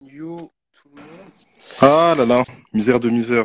Yo, tout le monde. Ah là là, misère de misère.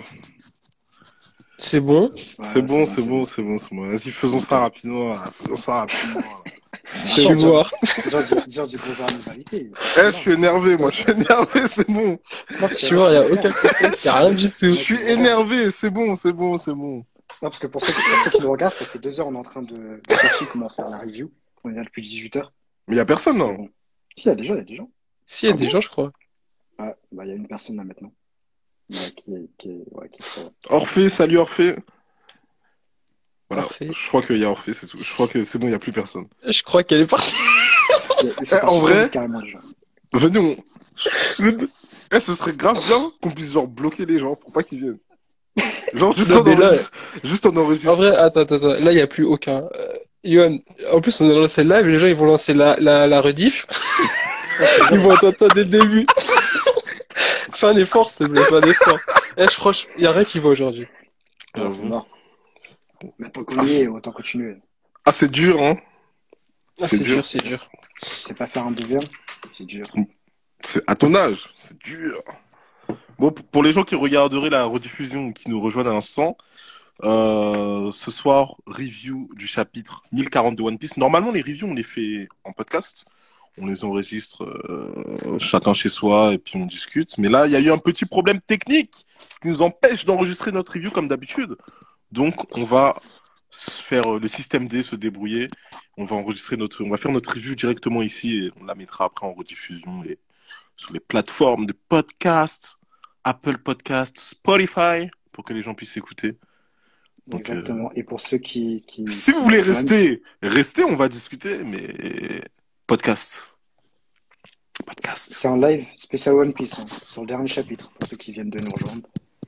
C'est bon? C'est Ouais, c'est bon, bon, c'est c'est bon, bon. c'est bon, c'est bon. Vas-y, C'est faisons ça nickel. rapidement, là. Faisons ça rapidement, là. Je C'est suis Attends, bon. boire. déjà, dis bonjour à nos invités. Ils sont Eh, toujours je là. suis énervé, moi, je suis énervé, c'est bon. Non, parce Je que suis boire, c'est y mes a frères. aucun contexte, y a rien du Je tout. Mec, suis ils nous regardent. énervé, c'est bon, c'est bon, c'est bon. Non, parce que pour ceux qui nous regardent, ça fait 2 heures, on est en train de chercher comment faire la review. On est là depuis 18 heures. Mais y a personne, Mais non? bon. Si, il y a des gens. Si, y a Ah des bon? gens, je crois. Ouais, bah, il y a une personne là maintenant. Ouais, qui est très... Orphée, salut Orphée. Voilà, Parfait. je crois qu'il y a Orphée, c'est tout. Je crois que c'est bon, y a plus personne. Je crois qu'elle est partie. Ils Eh, sont en partis trop vite, vrai, carrément, les gens. venez, Eh, ce serait grave bien qu'on puisse, genre, bloquer les gens pour pas qu'ils viennent. Genre, Non, mais là, juste on en vrai, enregistre. attends. Là, y a plus aucun. Yohan, en plus, on a lancé le live, les gens, ils vont lancer la rediff. Ouais, je te Ils jure. vont entendre ça dès le début. Fais un effort, s'il te plaît, fais un effort. Eh, franchement, y a rien qui va aujourd'hui. Ah, c'est J'avoue. mort. Mais tant qu'on Ah, y est, autant continuer. c'est dur, hein. Ah, C'est c'est dur. dur, c'est dur. Tu sais pas faire un 2v1, c'est dur. C'est à ton âge, c'est dur. Bon, pour les gens qui regarderaient la rediffusion ou qui nous rejoignent à l'instant, ce soir, review du chapitre 1040 de One Piece. Normalement, les reviews, on les fait en podcast. On les enregistre chacun chez soi et puis on discute. Mais là, il y a eu un petit problème technique qui nous empêche d'enregistrer notre review comme d'habitude. Donc, on va faire le système D se débrouiller. On va faire notre review directement ici et on la mettra après en rediffusion et sur les plateformes de podcast, Apple Podcast, Spotify, pour que les gens puissent écouter. Donc, Exactement. Et pour ceux si vous qui nous voulez rejoignent, restez, on va discuter, mais podcast. Podcast. c'est un live spécial One Piece, hein, sur le dernier chapitre, pour ceux qui viennent de nous rejoindre.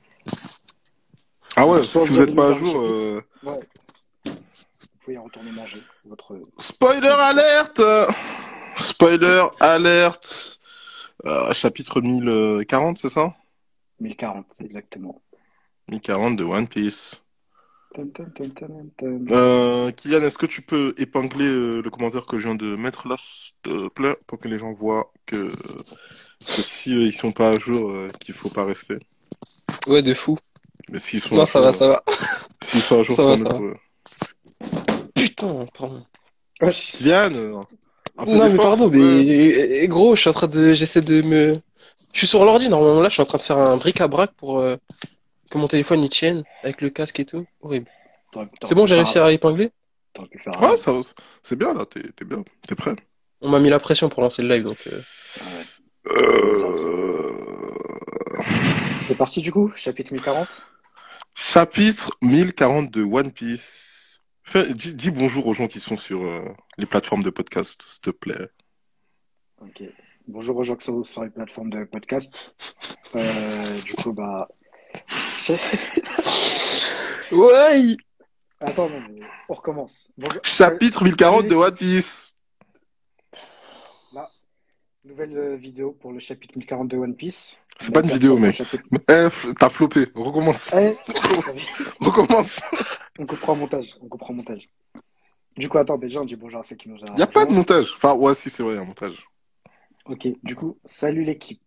Ah ouais, Donc, soit si vous vous avez n'êtes lu le pas à dernier jour, chapitre, ouais, vous pouvez y retourner manger spoiler votre soir. alerte! Spoiler alerte! Chapitre 1040, c'est ça? 1040, exactement. 1040 de One Piece. Tum, tum, tum, tum, tum. Kylian, est-ce que tu peux épingler le commentaire que je viens de mettre là, s'il te plaît, pour que les gens voient que si ils sont pas à jour, qu'il faut pas rester. Ouais, de fou. Mais s'ils sont à Non, ça va, jour, ça va. s'ils sont à jour, Ça va, tant mieux ça va. pour eux. Putain, pardon. Wesh. Kylian, un peu Non, mais d'effort, pardon, s'il vous plaît. gros, j'essaie de me, je suis sur l'ordi, normalement, là, je suis en train de faire un bric-à-brac pour, que mon téléphone, il tienne, avec le casque et tout. Horrible. C'est T'aurais bon, pu j'ai faire réussi à avant. épingler? T'aurais pu faire Ouais, avant. c'est bien là, t'es bien, t'es prêt. On m'a mis la pression pour lancer le live, donc, Ah ouais, ça va. Euh... C'est parti du coup, chapitre 1040. Chapitre 1040 de One Piece. Dis bonjour aux gens qui sont sur les plateformes de podcast, s'il te plaît. Ok. Bonjour aux gens qui sont sur les plateformes de podcast. Du coup, bah. ouais! Attends, non, mais on recommence. Bonjour. Chapitre 1040 de One Piece. Là, nouvelle vidéo pour le chapitre 1040 de One Piece. C'est On a pas une été vidéo, absent pour le mais. chapitre. T'as floppé. Recommence. Eh, Recommence. vas-y, Recommence. on comprend au montage. On comprend au montage. Du coup, attends, déjà, on dit bonjour à ceux qui nous a Y a pas de rejoints. montage. Enfin, ouais, si, c'est vrai, y a un montage. Ok, du coup, salut l'équipe.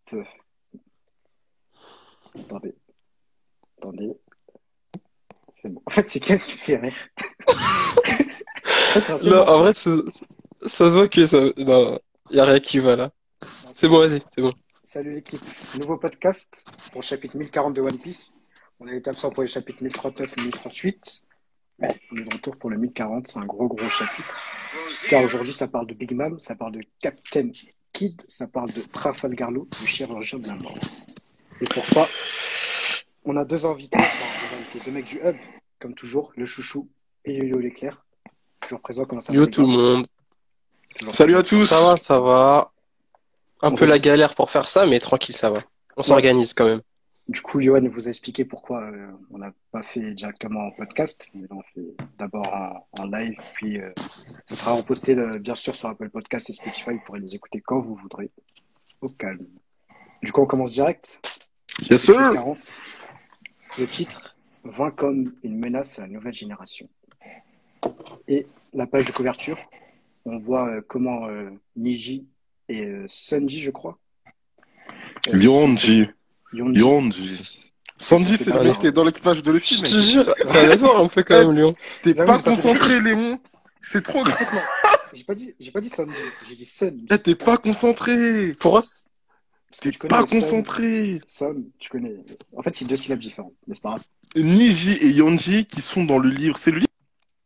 Attendez, attendez. C'est bon. En fait, c'est quelqu'un qui fait rire. En fait, Non, en vrai, ça se voit que ça, non, y a rien qui va, là. C'est bon, vas-y, c'est bon. Salut l'équipe. Nouveau podcast pour le chapitre 1040 de One Piece. On a été absent pour les chapitres 1039 et 1038. Mais on est de retour pour le 1040. C'est un gros chapitre. Car aujourd'hui, ça parle de Big Mom, ça parle de Captain Kidd, ça parle de Trafalgar Law, le chirurgien de la mort. Et pour ça, on a deux invités, deux mecs du Hub, comme toujours, le chouchou et Yo-Yo l'éclair. Toujours présent, comment ça va Yo les tout le gars? monde. Toujours Salut à présent. tous. Ça va. Un On peu la retient. galère pour faire ça, mais tranquille, ça va. On Ouais. s'organise quand même. Du coup, Johan vous a expliqué pourquoi on n'a pas fait directement en podcast, mais on fait d'abord en live, puis ça sera reposté bien sûr sur Apple Podcast et Spotify, vous pourrez les écouter quand vous voudrez, au calme. Du coup, on commence direct. Yes, Chapitre sir. 40, le titre, 20 comme une menace à la nouvelle génération. Et la page de couverture, on voit comment Niji et Sunji, je crois, Yonji. Yonji. Yonji. Sanji, c'est le Ah, mec qui est dans l'équipage de Luffy, Je mec. te jure, t'as d'accord un peu quand même, Léon. T'es J'avoue, pas j'ai pas concentré, Léon. C'est trop En grave. fait, non. J'ai pas dit Sanji, j'ai dit Sun. Eh, t'es pas concentré. Pour moi, Parce que T'es tu connais pas Sun, concentré. Sun, tu connais. En fait, c'est deux syllabes différentes, mais c'est pas grave. Niji et Yonji qui sont dans le livre. C'est le livre?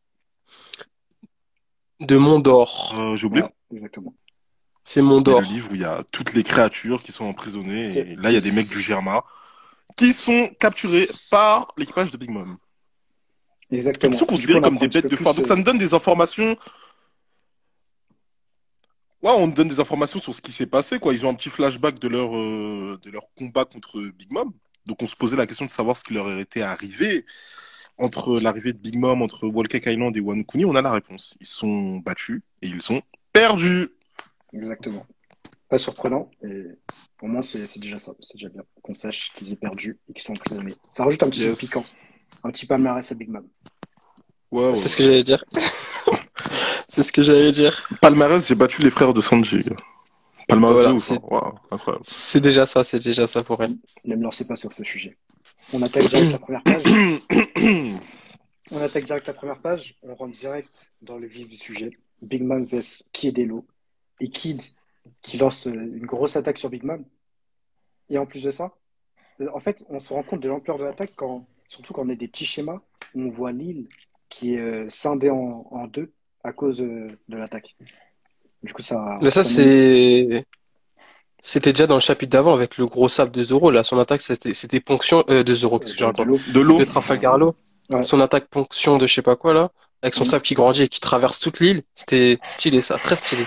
de Mondor. J'ai oublié. Ouais, exactement. C'est Mais Mondor. le livre où il y a toutes les créatures qui sont emprisonnées. C'est- Et là, il y a des mecs du Germa qui sont capturés par l'équipage de Big Mom. Et Exactement. qui sont Du coup, considérés on comme apprend des un petit bêtes peu de foire. plus. Donc ça nous donne des informations. Ouais, on nous donne des informations sur ce qui s'est passé, quoi. Ils ont un petit flashback de leur combat contre Big Mom. Donc on se posait la question de savoir ce qui leur était arrivé entre l'arrivée de Big Mom, entre Whole Cake Island et Wano Kuni. On a la réponse. Ils sont battus et ils sont perdus. Exactement. Pas surprenant. Et pour moi, c'est déjà ça. C'est déjà bien qu'on sache qu'ils aient perdu et qu'ils sont emprisonnés. Ça rajoute un petit Yes. piquant. Un petit palmarès à Big Mom. Ouais, ouais. C'est ce que j'allais dire. C'est ce que j'allais dire. Palmarès, j'ai battu les frères de Sanji. Palmarès Voilà, de ouf. c'est- Hein. Waouh, incroyable. c'est déjà ça pour elle. Ne me lancez pas sur ce sujet. On attaque direct la première page. On attaque direct la première page. On rentre direct dans le vif du sujet. Big Mom vs Kid et Lo. Et Kid qui lance une grosse attaque sur Big Mom. Et en plus de ça, en fait, on se rend compte de l'ampleur de l'attaque surtout quand on a des petits schémas où on voit l'île qui est scindée en deux à cause de l'attaque. Du coup, Mais ça, c'était déjà dans le chapitre d'avant avec le gros sabre de Zoro. Là, son attaque, c'était ponction de Zoro, qu'est-ce que je de raconte? l'eau. De l'eau. De Trafalgar Law. Ouais. Son attaque ponction de je sais pas quoi là, avec son Mhm. sabre qui grandit et qui traverse toute l'île. C'était stylé ça, très stylé.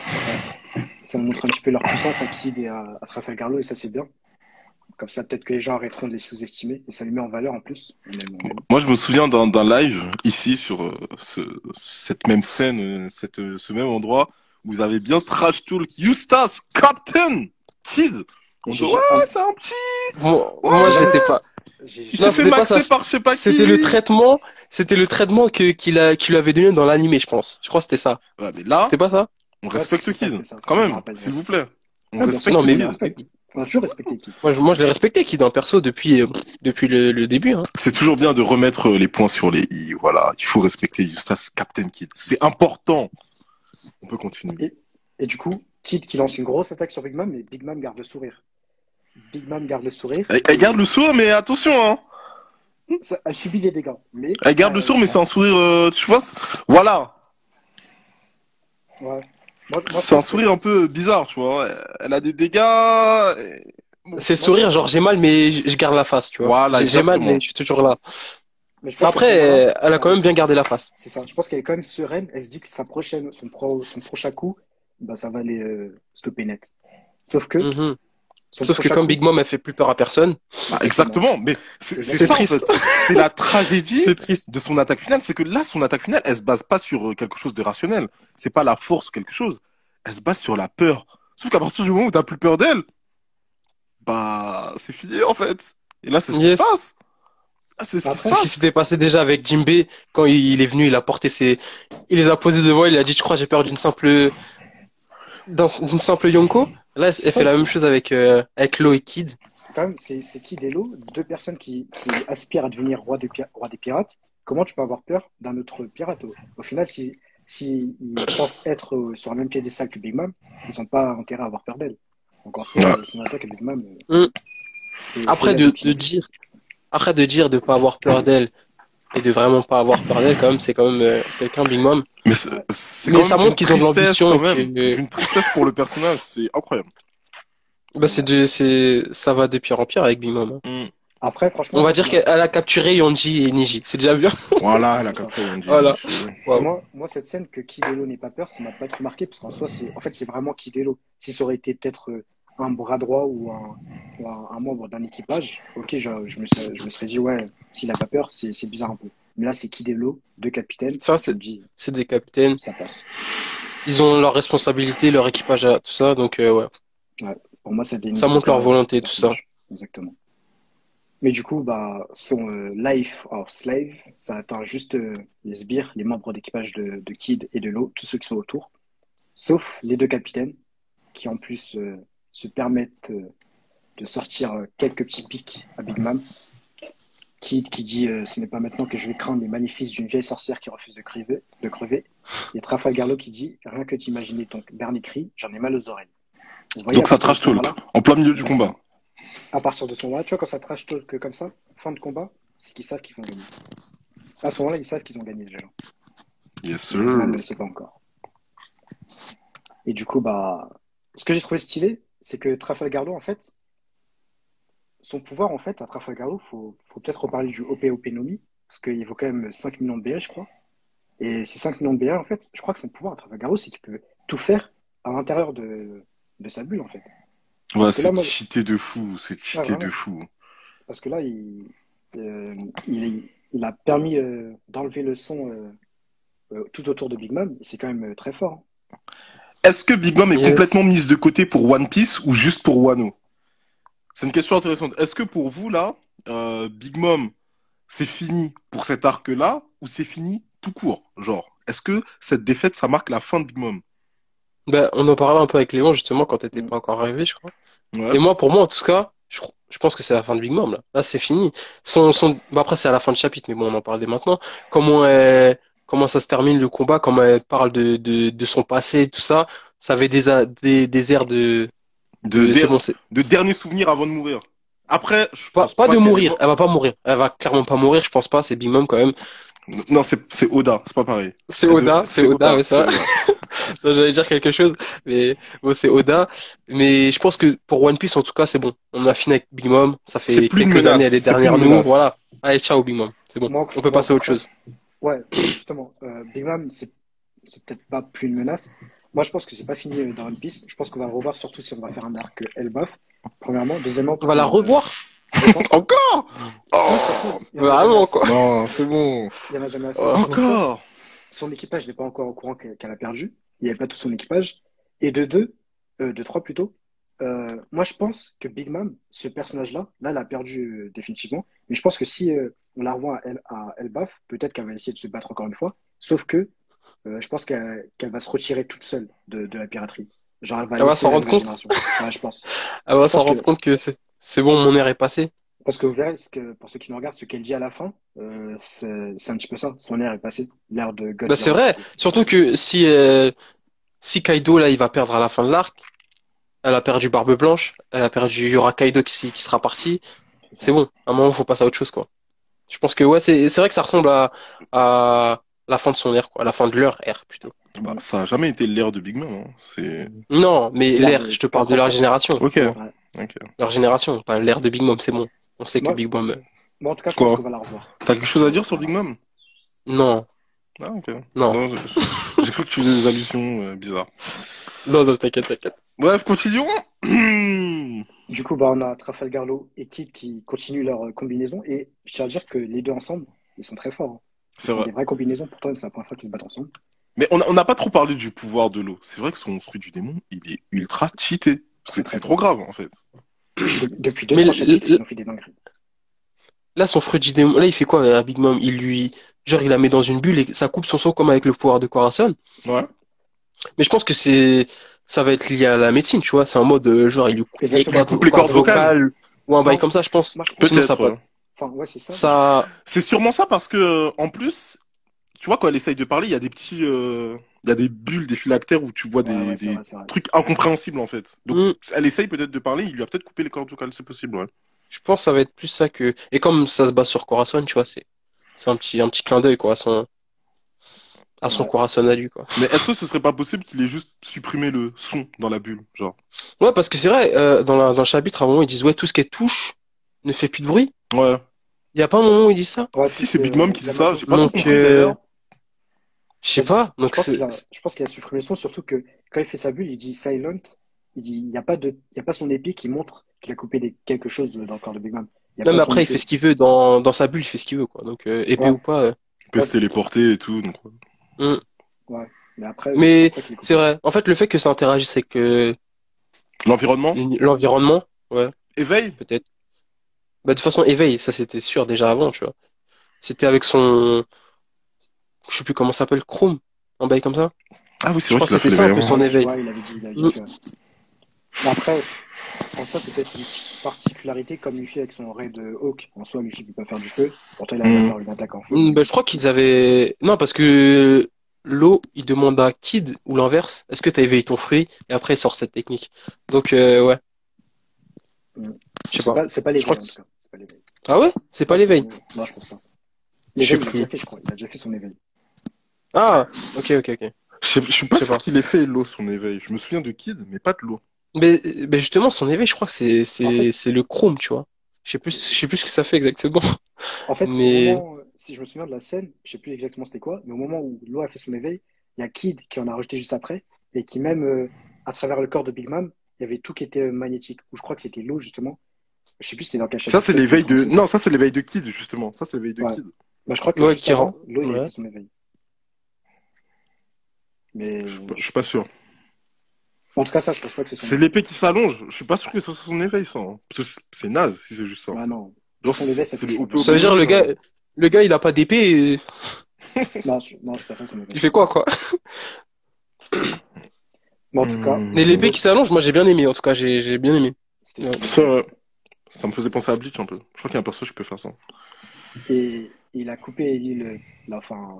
Ça montre un petit peu leur puissance à Kid et à Trafalgar Law, et ça, c'est bien. Comme ça, peut-être que les gens arrêteront de les sous-estimer, et ça les met en valeur en plus. On aime. Moi, je me souviens d'un live ici sur cette même scène, ce même endroit où vous avez bien trash talk Eustace, Captain, Kid. On dit, J'ai- ouais, c'est un petit. Moi, j'étais pas. J'ai- Il Non, s'est fait c'était pas maxer ça. par je sais pas qui. C'était le traitement qu'il lui avait donné dans l'animé, je pense. Je crois que c'était ça. Ouais, mais là, C'était pas ça? on Ouais, respecte c'est ça, Kid. c'est ça. Quand Je me même, rappelle, s'il ouais, vous c'est plaît. On Ouais, bien respecte sûr, Non, mais- on Kid. respecte. On a toujours respecté Kid. Moi, je l'ai respecté, Kid, en perso, depuis le début, hein. C'est toujours bien de remettre les points sur les i. Voilà, il faut respecter Eustace, Captain Kid. C'est important. On peut continuer. Et du coup, Kid qui lance une grosse attaque sur Big Mom, mais Big Mom garde le sourire. Big Mom garde le sourire. Elle garde le sourire, mais attention, hein. Elle subit des dégâts. Mais, Elle garde le sourire, mais c'est un sourire, tu vois. Voilà. Ouais. Moi, C'est un sourire un peu bizarre, tu vois. Elle a des dégâts. Bon. C'est sourire, genre j'ai mal, mais je garde la face, tu vois. Voilà, J'ai mal, exactement. mais je suis toujours là. Mais je pense Après, qu'à ce moment-là, elle a quand même bien gardé la face. c'est ça. Je pense qu'elle est quand même sereine. Elle se dit que son prochain coup, bah, ça va les stopper net. Sauf que, Mhm. son Sauf que prochain comme coup- Big Mom, elle fait plus peur à personne. Bah, exactement. Mais c'est C'est ça, en triste. fait. C'est la tragédie C'est triste. de son attaque finale. C'est que là, son attaque finale, elle se base pas sur quelque chose de rationnel. C'est pas la force ou quelque chose. Elle se base sur la peur. Sauf qu'à partir du moment où t'as plus peur d'elle, bah, c'est fini, en fait. Et là, c'est ce qui se Yes. passe. Ah, c'est ce qui se Après, C'est ce qui passe. s'était passé déjà avec Jinbei quand il est venu, il a porté il les a posés devant, il a dit, je crois, j'ai peur d'une simple Yonko. Là, elle C'est ça fait la aussi. même chose avec Lo et Kid. quand même, c'est Kid et Lo, deux personnes qui aspirent à devenir roi des pirates. Comment tu peux avoir peur d'un autre pirate? Au final, si ils pensent être sur un même piédestal que Big Mom, ils n'ont pas intérêt à avoir peur d'elle. Donc en soi, Ouais. son attaque à Big Mom. Mm. Et Après, la continuité. de dire de pas avoir peur d'elle et de vraiment pas avoir peur d'elle, quand même, c'est quand même quelqu'un, Big Mom. Mais c'est Mais quand ça même montre d'une qu'ils ont de tristesse, l'ambition quand et même. que- D'une tristesse pour le personnage. C'est incroyable. Bah, ça va de pire en pire avec Big Mom, hein. Mm. Après, franchement, On va dire qu'elle a capturé Yonji et Niji. C'est déjà bien. Voilà, elle a C'est ça. capté. On dit, Voilà. Et moi, cette scène que Kid et Lo n'ait pas peur, ça m'a pas trop marqué, parce qu'en soi, c'est vraiment Kid et Lo. Si ça aurait été peut-être un bras droit ou un membre d'un équipage, ok, je me serais dit, ouais, s'il a pas peur, c'est bizarre un peu. Mais là, c'est Kid et Lo, deux capitaines, Ça, je me dis, c'est des capitaines. ça passe. Ils ont leurs responsabilités, leur équipage, tout ça. Donc, ouais. Pour moi, ça dénigre Ça montre leur pas volonté, le tout ça. personnage. Exactement. Mais du coup, bah, son life or slave, ça atteint juste les sbires, les membres d'équipage de Kid et de Lo, tous ceux qui sont autour, sauf les deux capitaines, qui en plus se permettent de sortir quelques petits pics à Big Mom. Kid qui dit ce n'est pas maintenant que je vais craindre les maléfices d'une vieille sorcière qui refuse de crever. Et Trafalgar Law qui dit rien que d'imaginer ton dernier cri, j'en ai mal aux oreilles. Vous voyez, Donc ça trash talk, en plein milieu du combat. À partir de ce moment-là, tu vois, quand ça trash talk comme ça, fin de combat, c'est qu'ils savent qu'ils vont gagner. À ce moment-là, ils savent qu'ils ont gagné déjà. Yes, sir. Même ne le sait pas encore. Et du coup, ce que j'ai trouvé stylé, c'est que Trafalgar Law, en fait, son pouvoir, en fait, à Trafalgar Law, faut peut-être reparler du OP Nomi, parce qu'il vaut quand même 5 millions de BA, je crois. Et ces 5 millions de BA, en fait, je crois que son pouvoir à Trafalgar Law, c'est qu'il peut tout faire à l'intérieur de sa bulle, en fait. Ouais, c'est cheaté de fou, c'est cheaté de fou. Parce que là, il a permis d'enlever le son tout autour de Big Mom, et c'est quand même très fort. Hein. Est-ce que Big Mom est complètement mise de côté pour One Piece ou juste pour Wano? C'est une question intéressante. Est-ce que pour vous, là, Big Mom, c'est fini pour cet arc-là ou c'est fini tout court? Genre, est-ce que cette défaite, ça marque la fin de Big Mom? Ben, on en parlait un peu avec Léon, justement, quand t'étais pas encore arrivé, je crois. Ouais. Et moi, pour moi, en tout cas, je pense que c'est la fin de Big Mom, là. Là, c'est fini. Après, c'est à la fin de chapitre, mais bon, on en parle dès maintenant. Comment ça se termine le combat, comment elle parle de son passé, tout ça. Ça avait des airs de derniers souvenirs avant de mourir. Après, je pense pas de mourir. Elle va pas mourir. Elle va clairement pas mourir, je pense pas. C'est Big Mom quand même. Non, c'est Oda, c'est pas pareil. C'est Oda, ouais, ça. Non, j'allais dire quelque chose, mais bon, c'est Oda. Mais je pense que pour One Piece, en tout cas, c'est bon. On a fini avec Big Mom. Ça fait quelques années, elle est derrière nous. Voilà. Allez, ciao, Big Mom. C'est bon. On peut passer à autre chose. Ouais, justement. Big Mom, c'est peut-être pas plus une menace. Moi, je pense que c'est pas fini dans One Piece. Je pense qu'on va le revoir, surtout si on va faire un arc Elbaf. Premièrement. Deuxièmement, on va la revoir. Encore? Oh, vraiment, quoi. Non, c'est bon. Il y en a jamais assez. Encore. Son équipage n'est pas encore au courant qu'elle a perdu. Il n'y avait pas tout son équipage. Et de trois plutôt. Moi, je pense que Big Mom, ce personnage-là, là, elle a perdu définitivement. Mais je pense que si on la revoit à Elbaf, peut-être qu'elle va essayer de se battre encore une fois. Sauf que je pense qu'elle va se retirer toute seule de la piraterie. Genre, elle va s'en rendre compte. Ouais, je pense. Elle va s'en rendre compte que c'est bon, mon air est passé. Parce que vous verrez, pour ceux qui nous regardent, ce qu'elle dit à la fin, c'est un petit peu ça. Son air est passé. L'air de God. Bah, c'est vrai. Surtout que si Kaido, là, il va perdre à la fin de l'arc, elle a perdu Barbe Blanche, elle a perdu, il y aura Kaido qui sera parti. C'est bon. À un moment, faut passer à autre chose, quoi. Je pense que, ouais, c'est vrai que ça ressemble à la fin de son ère, quoi. À la fin de leur ère, plutôt. Bah, ça a jamais été l'ère de Big Mom, hein. Non, mais l'ère, je te parle de leur génération. Ok. Leur génération, pas l'ère de Big Mom, c'est bon. On sait que Big Mom. Bon, en tout cas, je pense qu'on va la revoir. T'as quelque chose à dire sur Big Mom? Non. Ah, ok. Non. J'ai cru que tu faisais des allusions bizarres. Non, t'inquiète. Bref, continuons. Du coup, on a Trafalgar Law et Kid qui continuent leur combinaison. Et je tiens à dire que les deux ensemble, ils sont très forts. Hein. C'est vrai. Des vraies combinaisons, pourtant, c'est la première fois qu'ils se battent ensemble. Mais on n'a pas trop parlé du pouvoir de l'eau. C'est vrai que son fruit du démon, il est ultra cheaté. C'est trop grave, en fait. Depuis 2-3 chapitres, ils ont fait des dingueries. Là, son fruit du démon, là, il fait quoi avec Big Mom? Il la met dans une bulle et ça coupe son sang comme avec le pouvoir de Corazon. Ouais. Mais je pense que ça va être lié à la médecine, tu vois. C'est en mode, genre, il lui coupe les cordes vocales. Ou un bail comme ça, je pense. Peut-être. Ouais. Enfin, ouais, c'est ça. C'est sûrement ça parce que, en plus, tu vois, quand elle essaye de parler, il y a des petits, il y a des bulles, des phylactères où tu vois des trucs incompréhensibles, en fait. Donc, elle essaye peut-être de parler, il lui a peut-être coupé les cordes vocales, c'est possible, ouais. Je pense que ça va être plus ça que, et comme ça se base sur Corazon, tu vois, c'est un petit clin d'œil, quoi, à son Corazon à lui, quoi. Mais est-ce que ce serait pas possible qu'il ait juste supprimé le son dans la bulle, genre? Ouais, parce que c'est vrai, dans le chapitre, à un moment, ils disent, ouais, tout ce qui touche ne fait plus de bruit. Ouais. Il y a pas un moment où ils disent ça? Ouais, si c'est Big Mom qui dit ça, j'ai pas compris d'ailleurs. Je sais pas. Donc je pense qu'il a supprimé le son, surtout que quand il fait sa bulle, il dit silent. Il dit il y a pas son épée qui montre qu'il a coupé quelque chose dans le corps de Big Mom. Non, mais après, il fait ce qu'il veut dans sa bulle, il fait ce qu'il veut, quoi. Donc épée ou pas. Il peut se téléporter et tout, donc. Ouais. Mais après. Mais c'est vrai. En fait, le fait que ça interagisse avec l'environnement, ouais. Éveil, peut-être. Bah de toute façon, éveil, ça c'était sûr déjà avant, tu vois. C'était avec son, je sais plus comment ça s'appelle, Chrome, un bail comme ça. Ah oui, c'est vrai. Je crois que c'était ça un peu son éveil. Ouais, il avait dit que... Mais après, en ça, peut-être particularité comme Luffy avec son raid de Hawk. En soi, Luffy peut pas faire du feu. Pourtant, il arrive à faire une attaque en feu. Ben, je crois qu'ils avaient... Non, parce que l'eau, il demande à Kid, ou l'inverse, est-ce que t'as éveillé ton fruit? Et après, il sort cette technique. Donc, ouais, Mm. je sais pas. C'est pas Je crois l'éveil, en que... tout cas. C'est pas l'éveil. Ah ouais? C'est Je pas pense que l'éveil. Non, je pense pas. Je sais L'éveil, il l'a plus. déjà fait, je crois. Il a déjà fait son éveil. Ah, ok. Je suis Je pas sais sûr pas. qu'il ait fait l'eau, son éveil. Je me souviens de Kid, mais pas de l'eau. Mais justement, son éveil, je crois que En fait, c'est le chrome, tu vois. Je sais plus ce que ça fait exactement. Au Mais, moment, si je me souviens de la scène, je sais plus exactement c'était quoi, mais au moment où Law a fait son éveil, il y a Kid qui en a rejeté juste après, et qui même, à travers le corps de Big Mom, il y avait tout qui était magnétique. Ou je crois que c'était Law, justement. Je sais plus c'était dans quel Ça, chapitre, c'est peut-être que je l'éveil crois que de... c'est ça. Non, ça, c'est l'éveil de Kid, justement. Ça, c'est l'éveil de Ouais. Kid. Bah, je crois que ouais, juste qui rend... avant, Law, il avait Ouais. fait son éveil. Mais Je suis pas sûr. en tout cas, ça, je pense pas que c'est son C'est éveil. l'épée qui s'allonge. Je suis pas sûr que ce soit son éveil, ça. Hein. Parce que c'est naze si c'est juste ça. Bah non. Genre, Son éveil, ça c'est le touche pas OP bien. Ça veut dire obéli, genre. le gars, il a pas d'épée, et Non, non, c'est pas ça son il éveil. fait quoi, quoi? Mais en tout cas, Mais l'épée qui l'autre, s'allonge, moi, j'ai bien aimé. En tout cas, j'ai bien aimé. c'était Ouais. stylé. Ça, ça me faisait penser à Bleach un peu. Je crois qu'il y a un personnage qui peut faire ça. Et il a coupé l'île, enfin,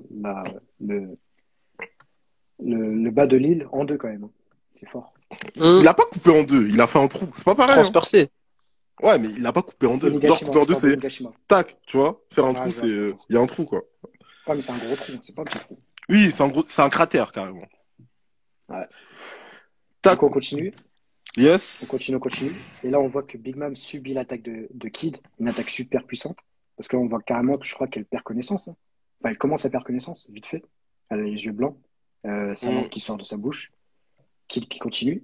le bas de l'île en deux quand même, hein. C'est fort. Il a pas coupé en deux, il a fait un trou. C'est pas pareil, hein. Transpercé. Ouais, mais il a pas coupé en deux. Genre, Onigashima, couper en deux, histoire de c'est Onigashima. tac, tu vois. Faire un Ah, trou, je vois, c'est. je vois. Il y a un trou, quoi. Ouais, mais c'est un gros trou, c'est pas un petit trou. Oui, c'est un gros, c'est un cratère, carrément. Ouais. Du Tac, coup, on continue, yes. on continue. Et là, on voit que Big Mom subit l'attaque de Kid, une attaque super puissante. Parce que là, on voit carrément que je crois qu'elle perd connaissance, hein. Enfin, elle commence à perdre connaissance, vite fait. Elle a les yeux blancs, sa langue qui sort de sa bouche. Kid qui continue.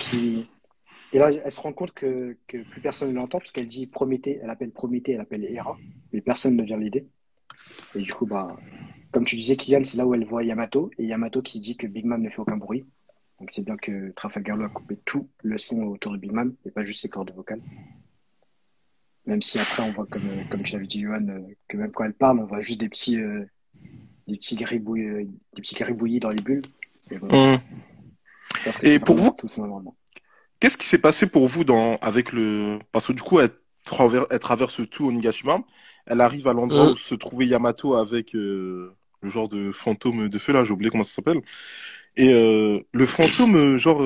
Et là, elle se rend compte que plus personne ne l'entend, parce qu'elle dit Prométhée, elle appelle Hera, mais personne ne vient l'aider. Et du coup, bah, comme tu disais, Kylian, c'est là où elle voit Yamato, et Yamato qui dit que Big Mom ne fait aucun bruit. Donc c'est bien que Trafalgar Law a coupé tout le son autour de Big Mom, et pas juste ses cordes vocales. Même si après, on voit, comme tu l'avais dit, Johan, que même quand elle parle, on voit juste des petits gribouillis dans les bulles. Et bon, Hum. je pense que Et c'est pour vraiment vous, tout son environnement. qu'est-ce qui s'est passé pour vous avec le... Parce que du coup, elle traverse tout Onigashima. Elle arrive à l'endroit où se trouvait Yamato avec le genre de fantôme de feu, là, j'ai oublié comment ça s'appelle. Et le fantôme,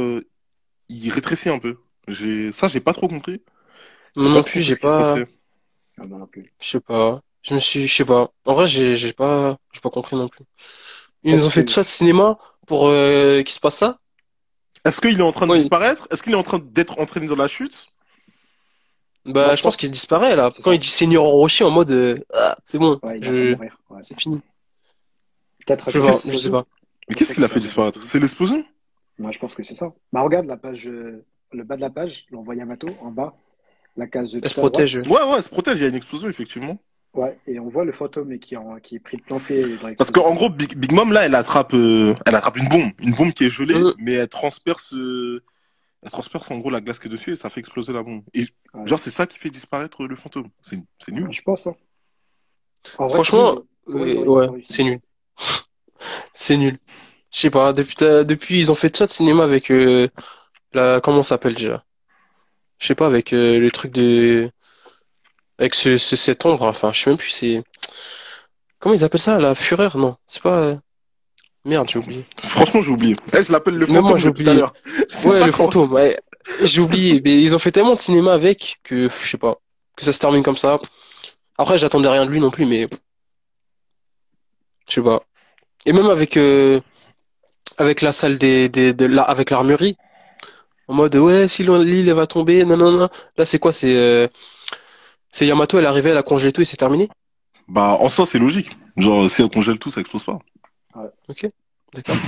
il rétrécit un peu. J'ai pas trop compris. Moi J'ai pas non trop plus, compris j'ai ce qui se pas, passait. Ah, moi non plus. je sais pas. Je sais pas. En vrai, j'ai pas compris non plus. Ils nous Peut-être ont fait que tout ça de cinéma pour qu'il se passe ça? Est-ce qu'il est en train de Oui. disparaître? Est-ce qu'il est en train d'être entraîné dans la chute? moi, Bah, je je pense qu'il pense, disparaît là. c'est Quand il ça. dit Seigneur Orochi en mode, ah, c'est bon, Ouais, il est en train de mourir. Ouais. c'est fini. Peut-être à Je sais cause de pas, Qu'est-ce je sais l'explosion. pas. Mais Pour qu'est-ce ça qu'il qu'il a s'est fait enlevé dans disparaître? l'explosion. C'est l'explosion? Moi, je pense que c'est ça. Bah, regarde la page, le bas de la page, on voit Yamato en bas, la case Elle se tout à droite. protège. Ouais, elle se protège, il y a une explosion, effectivement. Ouais, et on voit le fantôme qui est pris de plein fouet dans Parce l'explosion. qu'en gros, Big Mom, là, elle attrape une bombe qui est gelée, Hum, mais elle transperce en gros la glace qui est dessus et ça fait exploser la bombe. Et Ouais. genre, c'est ça qui fait disparaître le fantôme. C'est Ouais, nul. je pense, hein. En vrai, c'est nul, Franchement, mais comment ils ouais, ont réussi? c'est nul. C'est nul. Je sais pas, depuis ils ont fait tout ça de cinéma avec comment ça s'appelle déjà? Je sais pas, avec le truc avec cette ombre, enfin, je sais même plus, comment ils appellent ça, la fureur? Non, c'est pas, merde, j'ai oublié. Franchement, j'ai oublié. Je l'appelle le Même moi, fantôme j'ai depuis tout à oublié. l'heure. Je sais Ouais, pas le comment ça. fantôme, ouais. J'ai oublié, mais ils ont fait tellement de cinéma avec que, je sais pas, que ça se termine comme ça. Après, j'attendais rien de lui non plus, mais, je sais pas. Et même avec la salle avec l'armurerie, en mode, ouais, si l'île elle va tomber, non, non, non. Là, c'est quoi? C'est Yamato, elle est arrivée, elle a congelé tout et c'est terminé? Bah, en soi, c'est logique. Genre, si elle congèle tout, ça explose pas. Ouais. Ok, d'accord.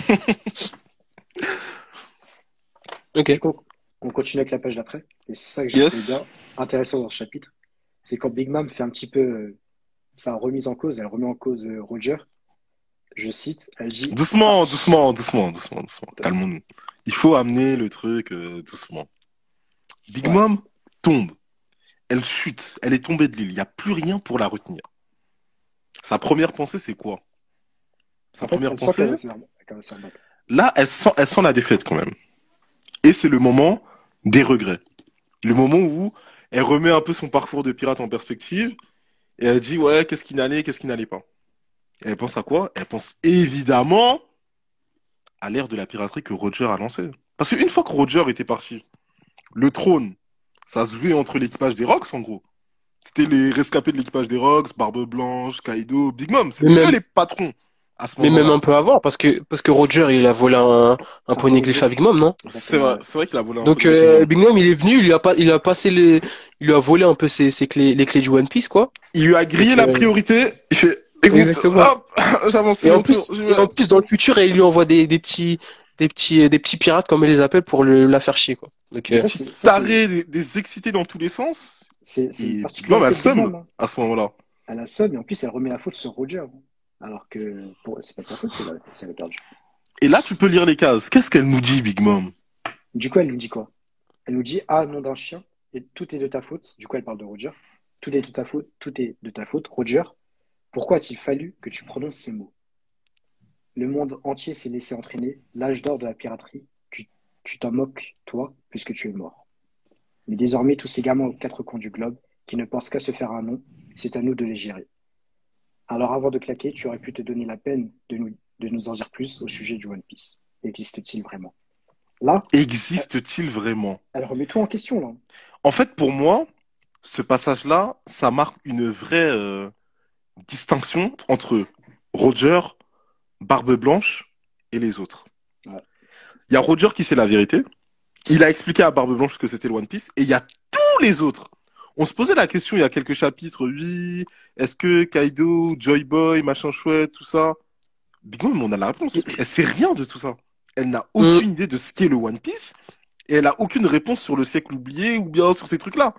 Ok. Du coup, on continue avec la page d'après. Et c'est ça que j'ai trouvé Yes. bien intéressant dans ce chapitre. C'est quand Big Mom fait un petit peu sa remise en cause, elle remet en cause Roger. Je cite, elle dit Ah, Doucement. Calmons-nous. Il faut amener le truc doucement. Big ouais. Mom tombe. Elle chute. Elle est tombée de l'île. Il n'y a plus rien pour la retenir. Sa première pensée, c'est quoi? Sa En fait, première elle sent pensée, qu'elle va se faire battre. là, elle sent la défaite quand même. Et c'est le moment des regrets. Le moment où Elle remet un peu son parcours de pirate en perspective et elle dit ouais, qu'est-ce qui n'allait pas. Et elle pense à quoi? Elle pense évidemment à l'ère de la piraterie que Roger a lancée. Parce qu'une fois que Roger était parti, le trône, ça se jouait entre l'équipage des Rocks, en gros. C'était les rescapés de l'équipage des Rocks, Barbe Blanche, Kaido, Big Mom. Mais C'était eux même, les patrons à ce mais même moment-là. un peu avant, parce que Roger, il a volé un Un poneglyph à Big poneglyph. Mom, non? Exactement, ouais. C'est vrai qu'il a volé un peu Donc de Big Mom. Big Mom, il est venu, il a passé il lui a volé un peu ses clés, les clés du One Piece, quoi. Il lui a grillé Donc la priorité. Il fait, écoute, exactement. hop, j'avance mon tour. Et en plus dans le futur, il lui envoie des petits pirates comme il les appelle pour la faire chier, quoi. Donc Des Mais petits ça, tarés, des excités dans tous les sens. c'est une Et Big Mom a particularité le de Big seum Mom, hein. à ce moment-là. Elle a le seum, et en plus, elle remet la faute sur Roger, hein. Alors que c'est pas de sa faute, c'est elle a perdu. Et là, tu peux lire les cases. Qu'est-ce qu'elle nous dit, Big Mom? Du coup, elle nous dit quoi? Elle nous dit, ah, nom d'un chien, et tout est de ta faute. Du coup, elle parle de Roger. Tout est de ta faute, tout est de ta faute. Roger, pourquoi a-t-il fallu que tu prononces ces mots? Le monde entier s'est laissé entraîner, l'âge d'or de la piraterie. Tu t'en moques, toi, puisque tu es mort. Mais désormais, tous ces gamins aux quatre coins du globe, qui ne pensent qu'à se faire un nom, c'est à nous de les gérer. Alors avant de claquer, tu aurais pu te donner la peine de nous en dire plus au sujet du One Piece. Existe-t-il vraiment? Là, elle, Existe-t-il vraiment? elle remet tout en question, là. En fait, pour moi, ce passage-là, ça marque une vraie distinction entre Roger, Barbe Blanche et les autres. Ouais. Il y a Roger qui sait la vérité. Il a expliqué à Barbe Blanche ce que c'était le One Piece. Et il y a tous les autres. On se posait la question il y a quelques chapitres, oui, est-ce que Kaido, Joy Boy, machin chouette, tout ça. Big Mom, on a la réponse. Elle sait rien de tout ça. Elle n'a hum, aucune idée de ce qu'est le One Piece. Et elle a aucune réponse sur le siècle oublié ou bien sur ces trucs-là.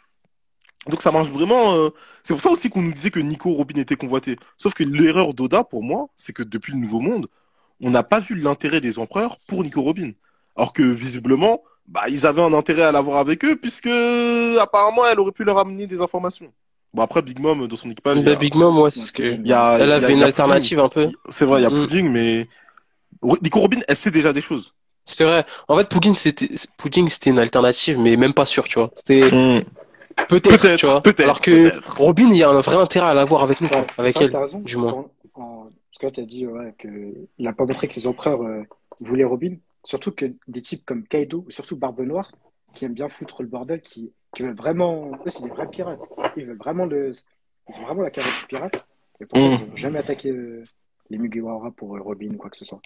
Donc ça marche vraiment. C'est pour ça aussi qu'on nous disait que Nico Robin était convoité. Sauf que l'erreur d'Oda, pour moi, c'est que depuis le Nouveau Monde, on n'a pas vu l'intérêt des empereurs pour Nico Robin. Alors que visiblement, bah, ils avaient un intérêt à l'avoir avec eux, puisque apparemment, elle aurait pu leur amener des informations. Bon, après, Big Mom, dans son équipage, bah, Big Mom, ouais, c'est ce que, elle avait il une y a Pudding. alternative un peu. C'est vrai, il y a Hum, Pudding, mais Nico Robin, elle sait déjà des choses. c'est vrai. En fait, Pudding, c'était une alternative, mais même pas sûr, tu vois. C'était Hmm. peut-être, tu vois. Alors que Peut-être. Robin, il y a un vrai intérêt à l'avoir avec nous, Ouais, quoi. mais c'est Avec vrai que elle, t'as raison, du parce moins. parce que là, t'as dit ouais, que il a pas montré que les empereurs voulaient Robin, surtout que des types comme Kaido, ou surtout Barbe Noire, qui aiment bien foutre le bordel, qui veulent vraiment, eux, c'est des vrais pirates, ils veulent vraiment ils ont vraiment la carrière du pirate, et pourtant Hmm. ils n'ont jamais attaqué les Mugiwara pour Robin ou quoi que ce soit.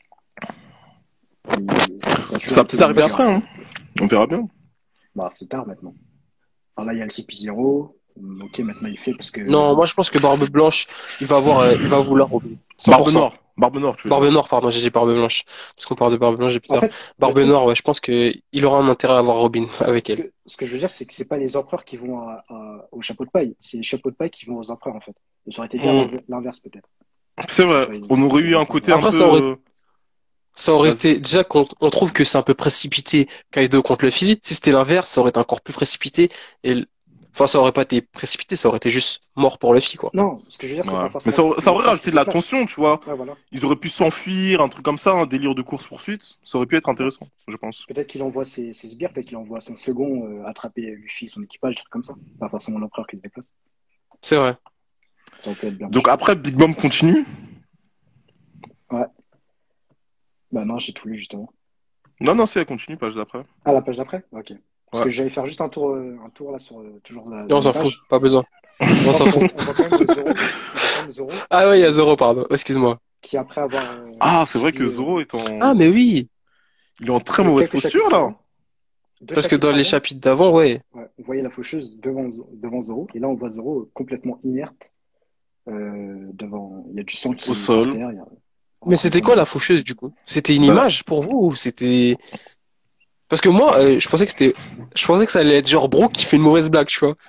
Ça a toujours Ça va été peut-être des arriver vrais après, pirates. hein. On verra bien. Bah, c'est tard maintenant. Alors là, il y a le CP0, ok, maintenant il fait parce Non, que moi, je pense que Barbe Blanche, il va vouloir Robin. Barbe 100%. Noire. Barbe Noire, tu veux Barbe dire. Noire, pardon, j'ai dit Barbe Blanche. Parce qu'on parle de Barbe Blanche depuis en tard. fait, le Barbe truc, Noire, ouais, je pense que il aura un intérêt à avoir Robin avec elle. ce que je veux dire, c'est que c'est pas les empereurs qui vont au chapeau de paille, c'est les chapeaux de paille qui vont aux empereurs, en fait. Et ça aurait été bien Hmm. l'inverse, peut-être. C'est Que ce vrai. soit On aurait les eu un empereurs de côté un Après, peu. ça aurait Vas-y. été, déjà qu'on on trouve que c'est un peu précipité Kaido contre Luffy. Si c'était l'inverse, ça aurait été encore plus précipité. Enfin, ça aurait pas été précipité, ça aurait été juste mort pour Luffy, quoi. Non, ce que je veux dire, c'est Ouais. pas Mais forcément que ça les aurait empereurs qui rajouté se de la déplacent. tension, tu vois. Ouais, voilà. Ils auraient pu s'enfuir, un truc comme ça, un délire de course-poursuite. Ça aurait pu être Ouais. intéressant, je pense. Peut-être qu'il envoie ses sbires, peut-être qu'il envoie son second attraper Luffy, son équipage, des trucs comme ça. Pas forcément l'empereur qui se déplace. C'est vrai. Ça aurait pu être bien Donc méchant. après, Big Mom continue. Ouais. Bah non, j'ai tout lu, justement. Non, non, si elle continue, page d'après. Ah, la page d'après? Ok. Parce Ouais. que j'allais faire juste un tour là sur toujours la Non, on même s'en fout, page. pas besoin. On On voit, s'en fout. on voit quand même Zoro, Ah ouais, il y a Zoro, pardon. Excuse-moi. qui après avoir Ah, c'est vrai que subi Zoro est Ah, mais oui! il est en très mauvaise quelques posture, chapitres là. avant, deux Parce que dans chapitres les avant, chapitres d'avant, ouais. ouais, on voyait la faucheuse devant Zoro, et là on voit Zoro complètement inerte devant. Il y a du sang Au qui est par sol. terre, Mais encore une c'était fois quoi la inerte. faucheuse, du coup? C'était une Bah, image pour vous ou c'était... Parce que moi, je pensais que ça allait être genre Brooke qui fait une mauvaise blague, tu vois.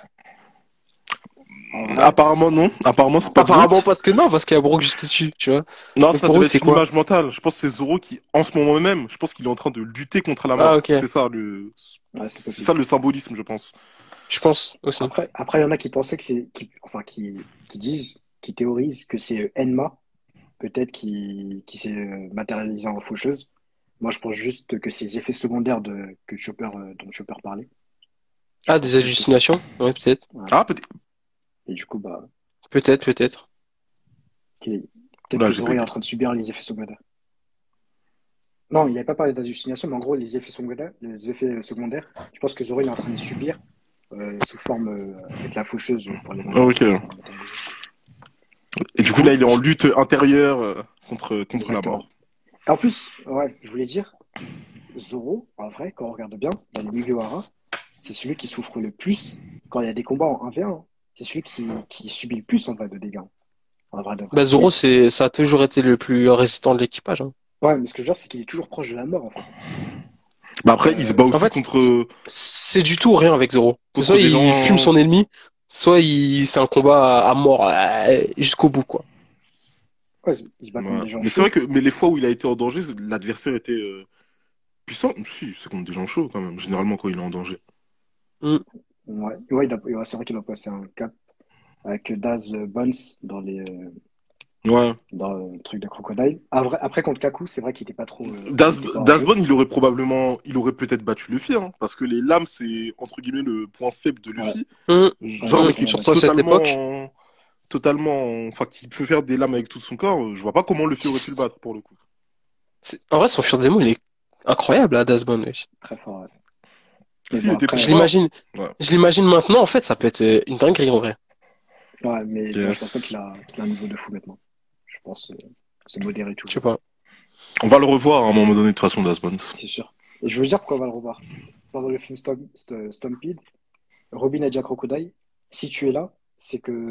En vrai, apparemment, non. Apparemment, c'est non. pas Apparemment Brooke. parce que non, parce qu'il y a Brooke juste dessus, tu vois. Non, Donc ça pour vous, devait c'est être une quoi? image mentale. Je pense que c'est Zoro qui, en ce moment même, je pense qu'il est en train de lutter contre la Ah, mort. ok. Ouais, c'est C'est possible. ça le symbolisme, je pense. Je pense aussi. Après, il y en a qui pensaient que enfin, qui disent, qui théorisent que c'est Enma, peut-être, qui s'est matérialisé en faucheuse. Moi, je pense juste que c'est les effets secondaires dont Chopper parlait. Ah, des hallucinations? Ouais, peut-être. Ouais. Ah, peut-être. Et du coup, bah, Peut-être. qu'il- peut-être Oula, que j'ai Zoro est en bugué. train de subir les effets secondaires. Non, il n'avait pas parlé d'hallucination, mais en gros, les effets secondaires, je pense que Zoro il est en train de les subir sous forme avec la faucheuse pour les Ah, vaincre. ok. Et Du du coup, là, coup, il est en lutte intérieure contre la exactement. mort. En plus, ouais, je voulais dire, Zoro, en vrai, quand on regarde bien, dans les Mugiwara, c'est celui qui souffre le plus quand il y a des combats en 1v1. Hein. C'est celui qui subit le plus en vrai de dégâts. En vrai de vrai. Bah, Zoro, ça a toujours été le plus résistant de l'équipage, hein. Ouais, mais ce que je veux dire, c'est qu'il est toujours proche de la mort en fait. Bah après, il se bat En aussi fait, c'est du tout ou rien avec Zoro. C'est contre soit des il fume gens. son ennemi, soit c'est un combat à mort, jusqu'au bout, quoi. Ouais, il se bat contre Ouais. des gens Mais c'est vrai chauds. que mais les fois où il a été en danger, l'adversaire était puissant. Si, c'est contre des gens chauds quand même. Généralement quand il est en danger. Ouais, ouais, ouais, c'est vrai qu'il a passé un cap avec Daz Bones Ouais. dans le truc de Crocodile. Après, contre Kaku, c'est vrai qu'il était pas trop, il était pas hors jeu. Dasbon, il aurait peut-être battu Luffy, hein, parce que les lames, c'est entre guillemets le point faible de Ouais, Luffy. Hum, ouais, il Genre, a un hum. mec qui souvent est Surtout à battu. cette époque. enfin, qui peut faire des lames avec tout son corps. Je vois pas comment Luffy aurait pu le battre pour le coup. En vrai, son Fure-Démon, il est incroyable, à Dasbone, wesh. Très fort. Ouais. Mais S'il bon, était plus Je après, fort. l'imagine, Ouais. je l'imagine maintenant, en fait, ça peut être une dinguerie, en vrai. ouais, mais bon, je pense pas Yes. qu'il a un niveau de fou maintenant. Je pense c'est modéré Je sais toujours, pas. On va le revoir à un moment donné de toute façon, Dasbon. c'est sûr. Et je veux dire pourquoi on va le revoir. Pendant le film Stampede, Robin a dit à Crocodile, si tu es là, c'est que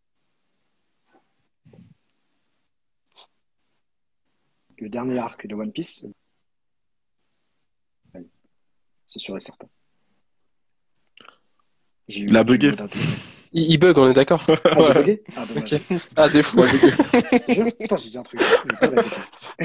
le dernier arc de One Piece, c'est sûr et certain. J'ai Il a eu du bugué. mot d'intelligence. Il bug, on est d'accord. Ah, j'ai Ouais. bugué? Ah, Ok. dommage. Ah, des Il fous. a bugué. Putain, j'ai dit un truc de fou, je vais pas le répéter.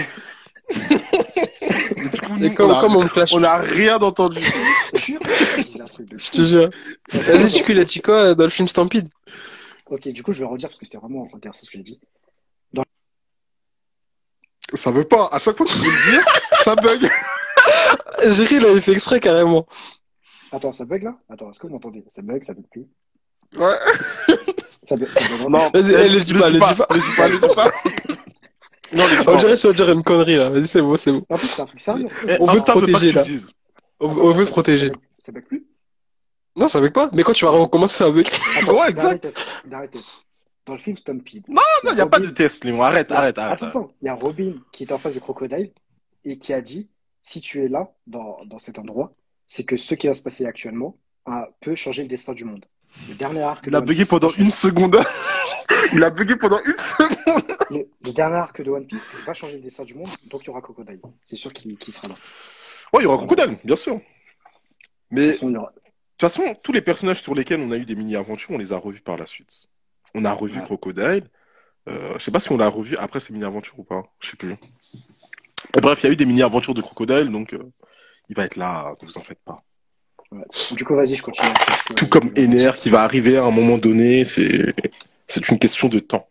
Mais du coup, Et nous, comme on me clash, on a rien entendu. Jure, j'ai dit un truc de je te fou. jure. Franchement, Vas-y, du genre. coup, il a dit quoi dans le film Stampede? Ok, du coup, je vais redire parce que c'était vraiment intéressant ce que j'ai dit. Dans... Ça veut pas. À chaque fois que tu veux le dire, ça bug. Jerry, il avait fait exprès, carrément. Attends, ça bug là? Attends, est-ce que vous m'entendez? Ça bug plus. Ouais. Ça bug encore? Non, Vas-y, le dis pas, le dis pas. le dis pas, le dis pas. Non, le dis On pas. dirait que tu vas dire une connerie, là. Vas-y, c'est bon, c'est bon. En plus, c'est un truc sérieux. On veut te Insta veut pas que protéger, tu le là. dises. On veut te protéger. Ça bug plus? Non, ça bug pas. Mais quand tu vas recommencer, ça bug. Attends, Ouais, exact. dernier test. Dans le film Stampede, Non, il y non, a y a pas Robin. de test, Léon. Arrête, arrête, arrête. Attends. Il y a Robin qui est en face de Crocodile et qui a dit si tu es là, dans cet endroit, c'est que ce qui va se passer actuellement peut changer le destin du monde. Le dernier arc Il de a One bugué Piece va pendant une changer. seconde. Il a bugué pendant une seconde. Le dernier arc de One Piece va changer le destin du monde, donc il y aura Crocodile. C'est sûr qu'il sera là. Ouais, il y aura Crocodile, bien sûr. De Mais toute de façon, il y aura. toute façon, tous les personnages sur lesquels on a eu des mini-aventures, on les a revus par la suite. On a revu Ouais. Crocodile. Je sais pas si on l'a revu après ces mini-aventures ou pas. Je sais plus. Et bref, il y a eu des mini-aventures de Crocodile, donc il va être là, ne vous en faites pas. Ouais. Du coup, vas-y, je continue. Tout comme Ener qui va arriver à un moment donné, c'est une question de temps.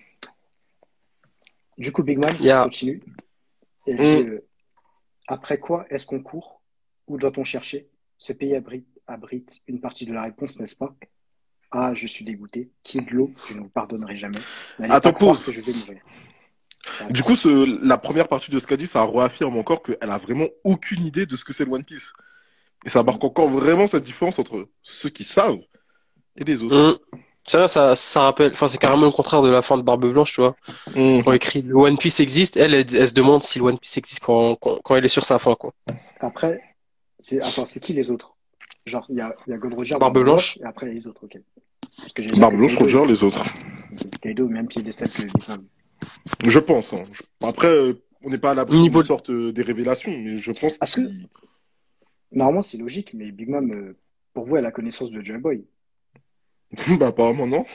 Du coup, Big Man Yeah. continue. Et elle dit après quoi est-ce qu'on court? Où doit-on chercher? Ce pays abrite une partie de la réponse, n'est-ce pas? Ah, je suis dégoûté. Qui est de l'eau? Je ne vous pardonnerai jamais. N'allez Attends, pas croire pause. que je vais mourir. Du coup, la première partie de ce qu'a dit, ça réaffirme encore qu'elle a vraiment aucune idée de ce que c'est le One Piece. Et ça marque encore vraiment cette différence entre ceux qui savent et les autres. C'est vrai, ça rappelle, enfin, c'est carrément le contraire de la fin de Barbe Blanche, tu vois. Quand écrit le One Piece existe, elle se demande si le One Piece existe quand elle est sur sa fin, quoi. Après, c'est qui les autres? Genre, il y a Gold Roger, Barbe Blanche. et après il y a les autres, ok. Parce que j'ai Barbe Blanche, Roger, les autres. Kaido, même piédestal que Big Man. Je pense. Hein. Après, on n'est pas à l'abri Niveau d'une sorte des révélations, mais je pense Est-ce que, normalement, c'est logique, mais Big Mom, pour vous, elle a connaissance de Joy Boy. bah apparemment non.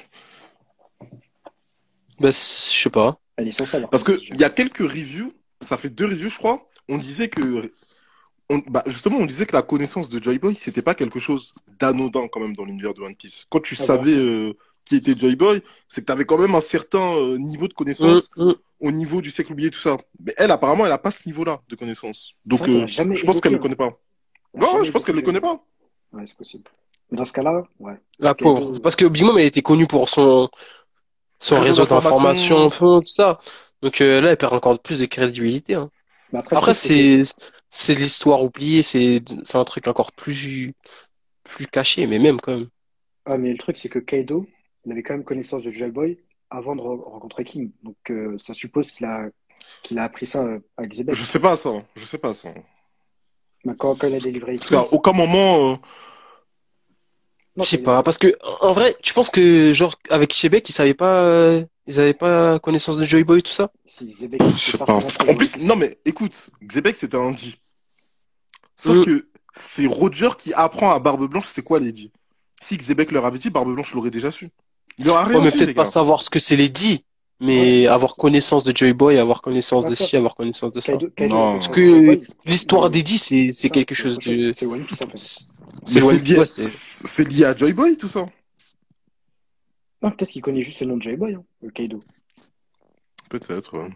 Bah, je sais pas. Elle est censée avoir Parce que connaissance de il y a quelques reviews, ça fait 2 reviews je crois, on disait que justement on disait que la connaissance de Joy Boy c'était pas quelque chose d'anodin quand même dans l'univers de One Piece. Quand tu savais qui était Joy Boy, c'est que tu avais quand même un certain niveau de connaissance au niveau du siècle oublié tout ça. Mais elle apparemment elle a pas ce niveau-là de connaissance. Donc C'est vrai qu'elle a jamais je pense qu'elle le évoqué, connaît pas. Elle a Non, jamais je pense qu'elle le évoqué connaît Joy pas. Boy. Ouais, c'est possible. Mais dans ce cas-là, ouais. La pauvre. Kaido, Parce que Big Mom, elle était connue pour son Réseau réseau d'information. d'information, tout ça. Donc là, elle perd encore plus de crédibilité, hein. mais après, le Après, truc, c'est que, c'est de l'histoire oubliée, c'est un truc encore plus caché, mais même quand même. ah, mais le truc, c'est que Kaido, il avait quand même connaissance de Joy Boy avant de rencontrer King. Donc, ça suppose qu'il a appris ça avec Je Zebek. sais pas ça. Je sais pas ça. Mais quand il a délivré Parce qu'à King, aucun moment, non, Je quand sais il a, pas, parce que en vrai, tu penses que genre avec Québec, ils avaient pas connaissance de Joy Boy tout ça? si Zebek, il je était sais pas. forcément Parce pro qu'en One plus, Piece. non mais écoute, Xebec c'était un G. Sauf Hmm. que c'est Roger qui apprend à Barbe Blanche c'est quoi les G. Si Xebec leur avait dit, Barbe Blanche l'aurait déjà su. Il leur a Ouais, rien mais dit, peut-être les pas gars. savoir ce que c'est les dits, Ouais, mais avoir connaissance de Joy Boy, avoir connaissance ouais, de ça, ci, avoir connaissance de ça. Kaido a Non. Parce connaissance de Joy que Boy, l'histoire mais des dits, c'est ça, quelque c'est chose autre chose. de, C'est One Piece, en fait. c'est Mais le One, ouais, c'est lié à Joy Boy tout ça. Non, peut-être qu'il connaît juste le nom de Joy Boy, hein, Kaido. Peut-être. Ouais.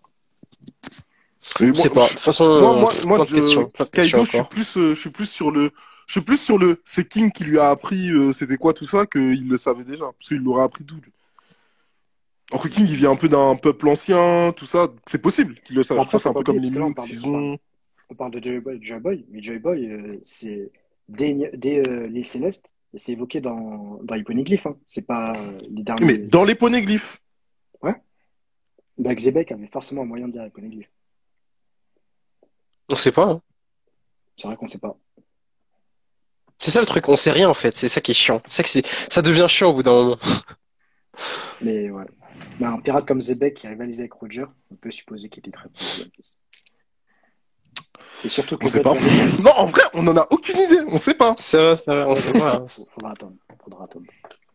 Mais je moi, sais pas. De toute façon, plein de questions Kaido, encore. je suis plus sur le, c'est King qui lui a appris, c'était quoi tout ça, qu'il le savait déjà. Parce qu'il l'aurait appris d'où, lui. Alors que King, il vient un peu d'un peuple ancien, tout ça. C'est possible qu'il le Mais sache. Tu après, vois, c'est faut un pas peu comme oublier, les parce que là, Mutes, Sison. on parle de Joy Boy, mais Joy Boy, c'est dès les Célestes, et c'est évoqué dans les Poneglyphes, hein. C'est pas les Mais derniers. dans les poneglyphes. Ouais. Bah, Xebec avait forcément un moyen de dire les Poneglyphes. On sait pas, hein. C'est vrai qu'on sait pas. C'est ça le truc, on sait rien en fait. C'est ça qui est chiant. C'est ça que ça devient chiant au bout d'un moment. Mais ouais. Bah, un pirate comme Zebek qui rivalisait avec Roger, on peut supposer qu'il était très pro de One Piece. Et surtout On que sait God pas. Valley. Non, en vrai, on en a aucune idée. On sait pas. C'est vrai, on Ouais, sait bah, pas, hein. faudra attendre. Faudra attendre.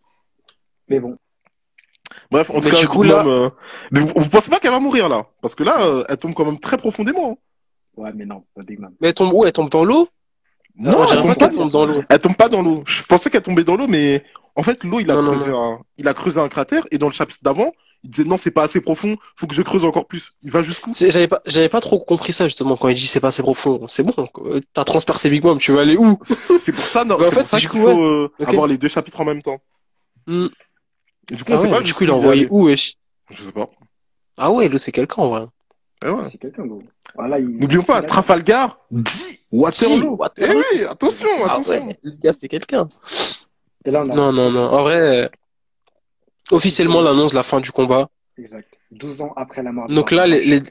Mais bon, Bref, en tout Mais cas, du Big coup Mom, là, mais vous pensez pas qu'elle va mourir, là? Parce que là, non. elle tombe quand même très profondément, hein. Ouais, mais non, pas Big Man. mais elle tombe où? Elle tombe dans l'eau? Non, On Non, elle dirait dans tombe pas son pas. qu'elle lit, à tombe son dans lit. l'eau. Elle tombe pas dans l'eau. Je pensais qu'elle tombait dans l'eau, mais en fait, l'eau, Non, non, non. il a creusé un cratère, et dans le chapitre d'avant, il disait non, c'est pas assez profond, faut que je creuse encore plus. Il va jusqu'où? J'avais pas trop compris ça justement quand il dit c'est pas assez profond. C'est bon, quoi. T'as transpercé Big Mom, tu vas aller où? C'est pour ça, non, Mais en c'est pour fait, ça du qu'il coup, ouais. faut Ok. avoir les deux chapitres en même temps. Hmm. Et du coup, on Ah sait ouais, pas mais du coup, il jusqu'où a il est envoyé allé. où, wesh? Je sais pas. Ah ouais, l'eau c'est quelqu'un, en vrai. Eh ouais. C'est quelqu'un, gros. Voilà, N'oublions pas, s'il a- Trafalgar dit Si, Waterloo. Eh Waterloo. oui, attention, Ah ouais, attention. le gars c'est quelqu'un. Et là, on a Non, non, non. En vrai, officiellement, officiellement, l'annonce de la fin du combat. exact, 12 ans après la mort de Donc Barbe là, Blanche,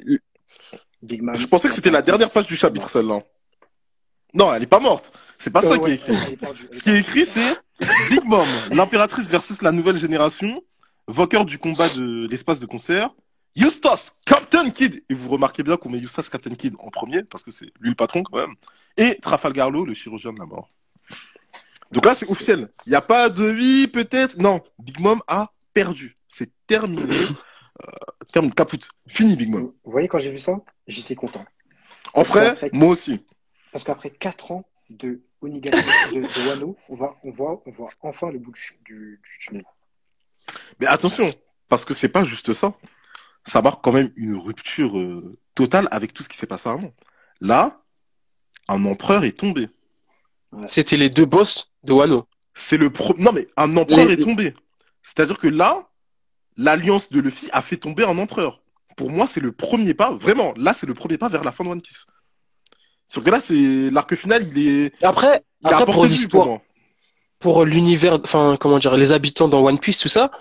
Big Je Mom, pensais que c'était la dernière l'impératrice, page du est chapitre, morte. celle-là. Non, elle est pas morte. C'est pas ça qui est Ouais, écrit. elle est perdue, elle est Ce qui est perdue. écrit, c'est Big Mom, l'impératrice versus la nouvelle génération, vainqueur du combat de l'espace de concert. Eustace, Captain Kidd. Et vous remarquez bien qu'on met Eustace, Captain Kidd en premier, parce que c'est lui le patron quand même. Et Trafalgar Law, le chirurgien de la mort. Donc là, c'est officiel. Il n'y a pas de oui, peut-être. Non, Big Mom a perdu. C'est terminé. Terminé. Caput. Fini, Big Mom. Vous voyez, quand j'ai vu ça, j'étais content. En Parce vrai, qu'après, moi aussi. parce qu'après 4 ans de Onigashima, de Wano, on voit enfin le bout du tunnel. Mais attention, parce que c'est pas juste ça. Ça marque quand même une rupture totale avec tout ce qui s'est passé avant. Là, un empereur est tombé. Ouais. c'était les deux boss de Wano. C'est non mais un empereur est Les... tombé. C'est-à-dire que là, l'alliance de Luffy a fait tomber un empereur. Pour moi, c'est le premier pas. Vraiment, là, c'est le premier pas vers la fin de One Piece. Sauf que là, c'est l'arc final, Après, il est à après pour portée de vue pour l'histoire, moi. pour l'univers, enfin, comment dire, les habitants dans One Piece, tout ça,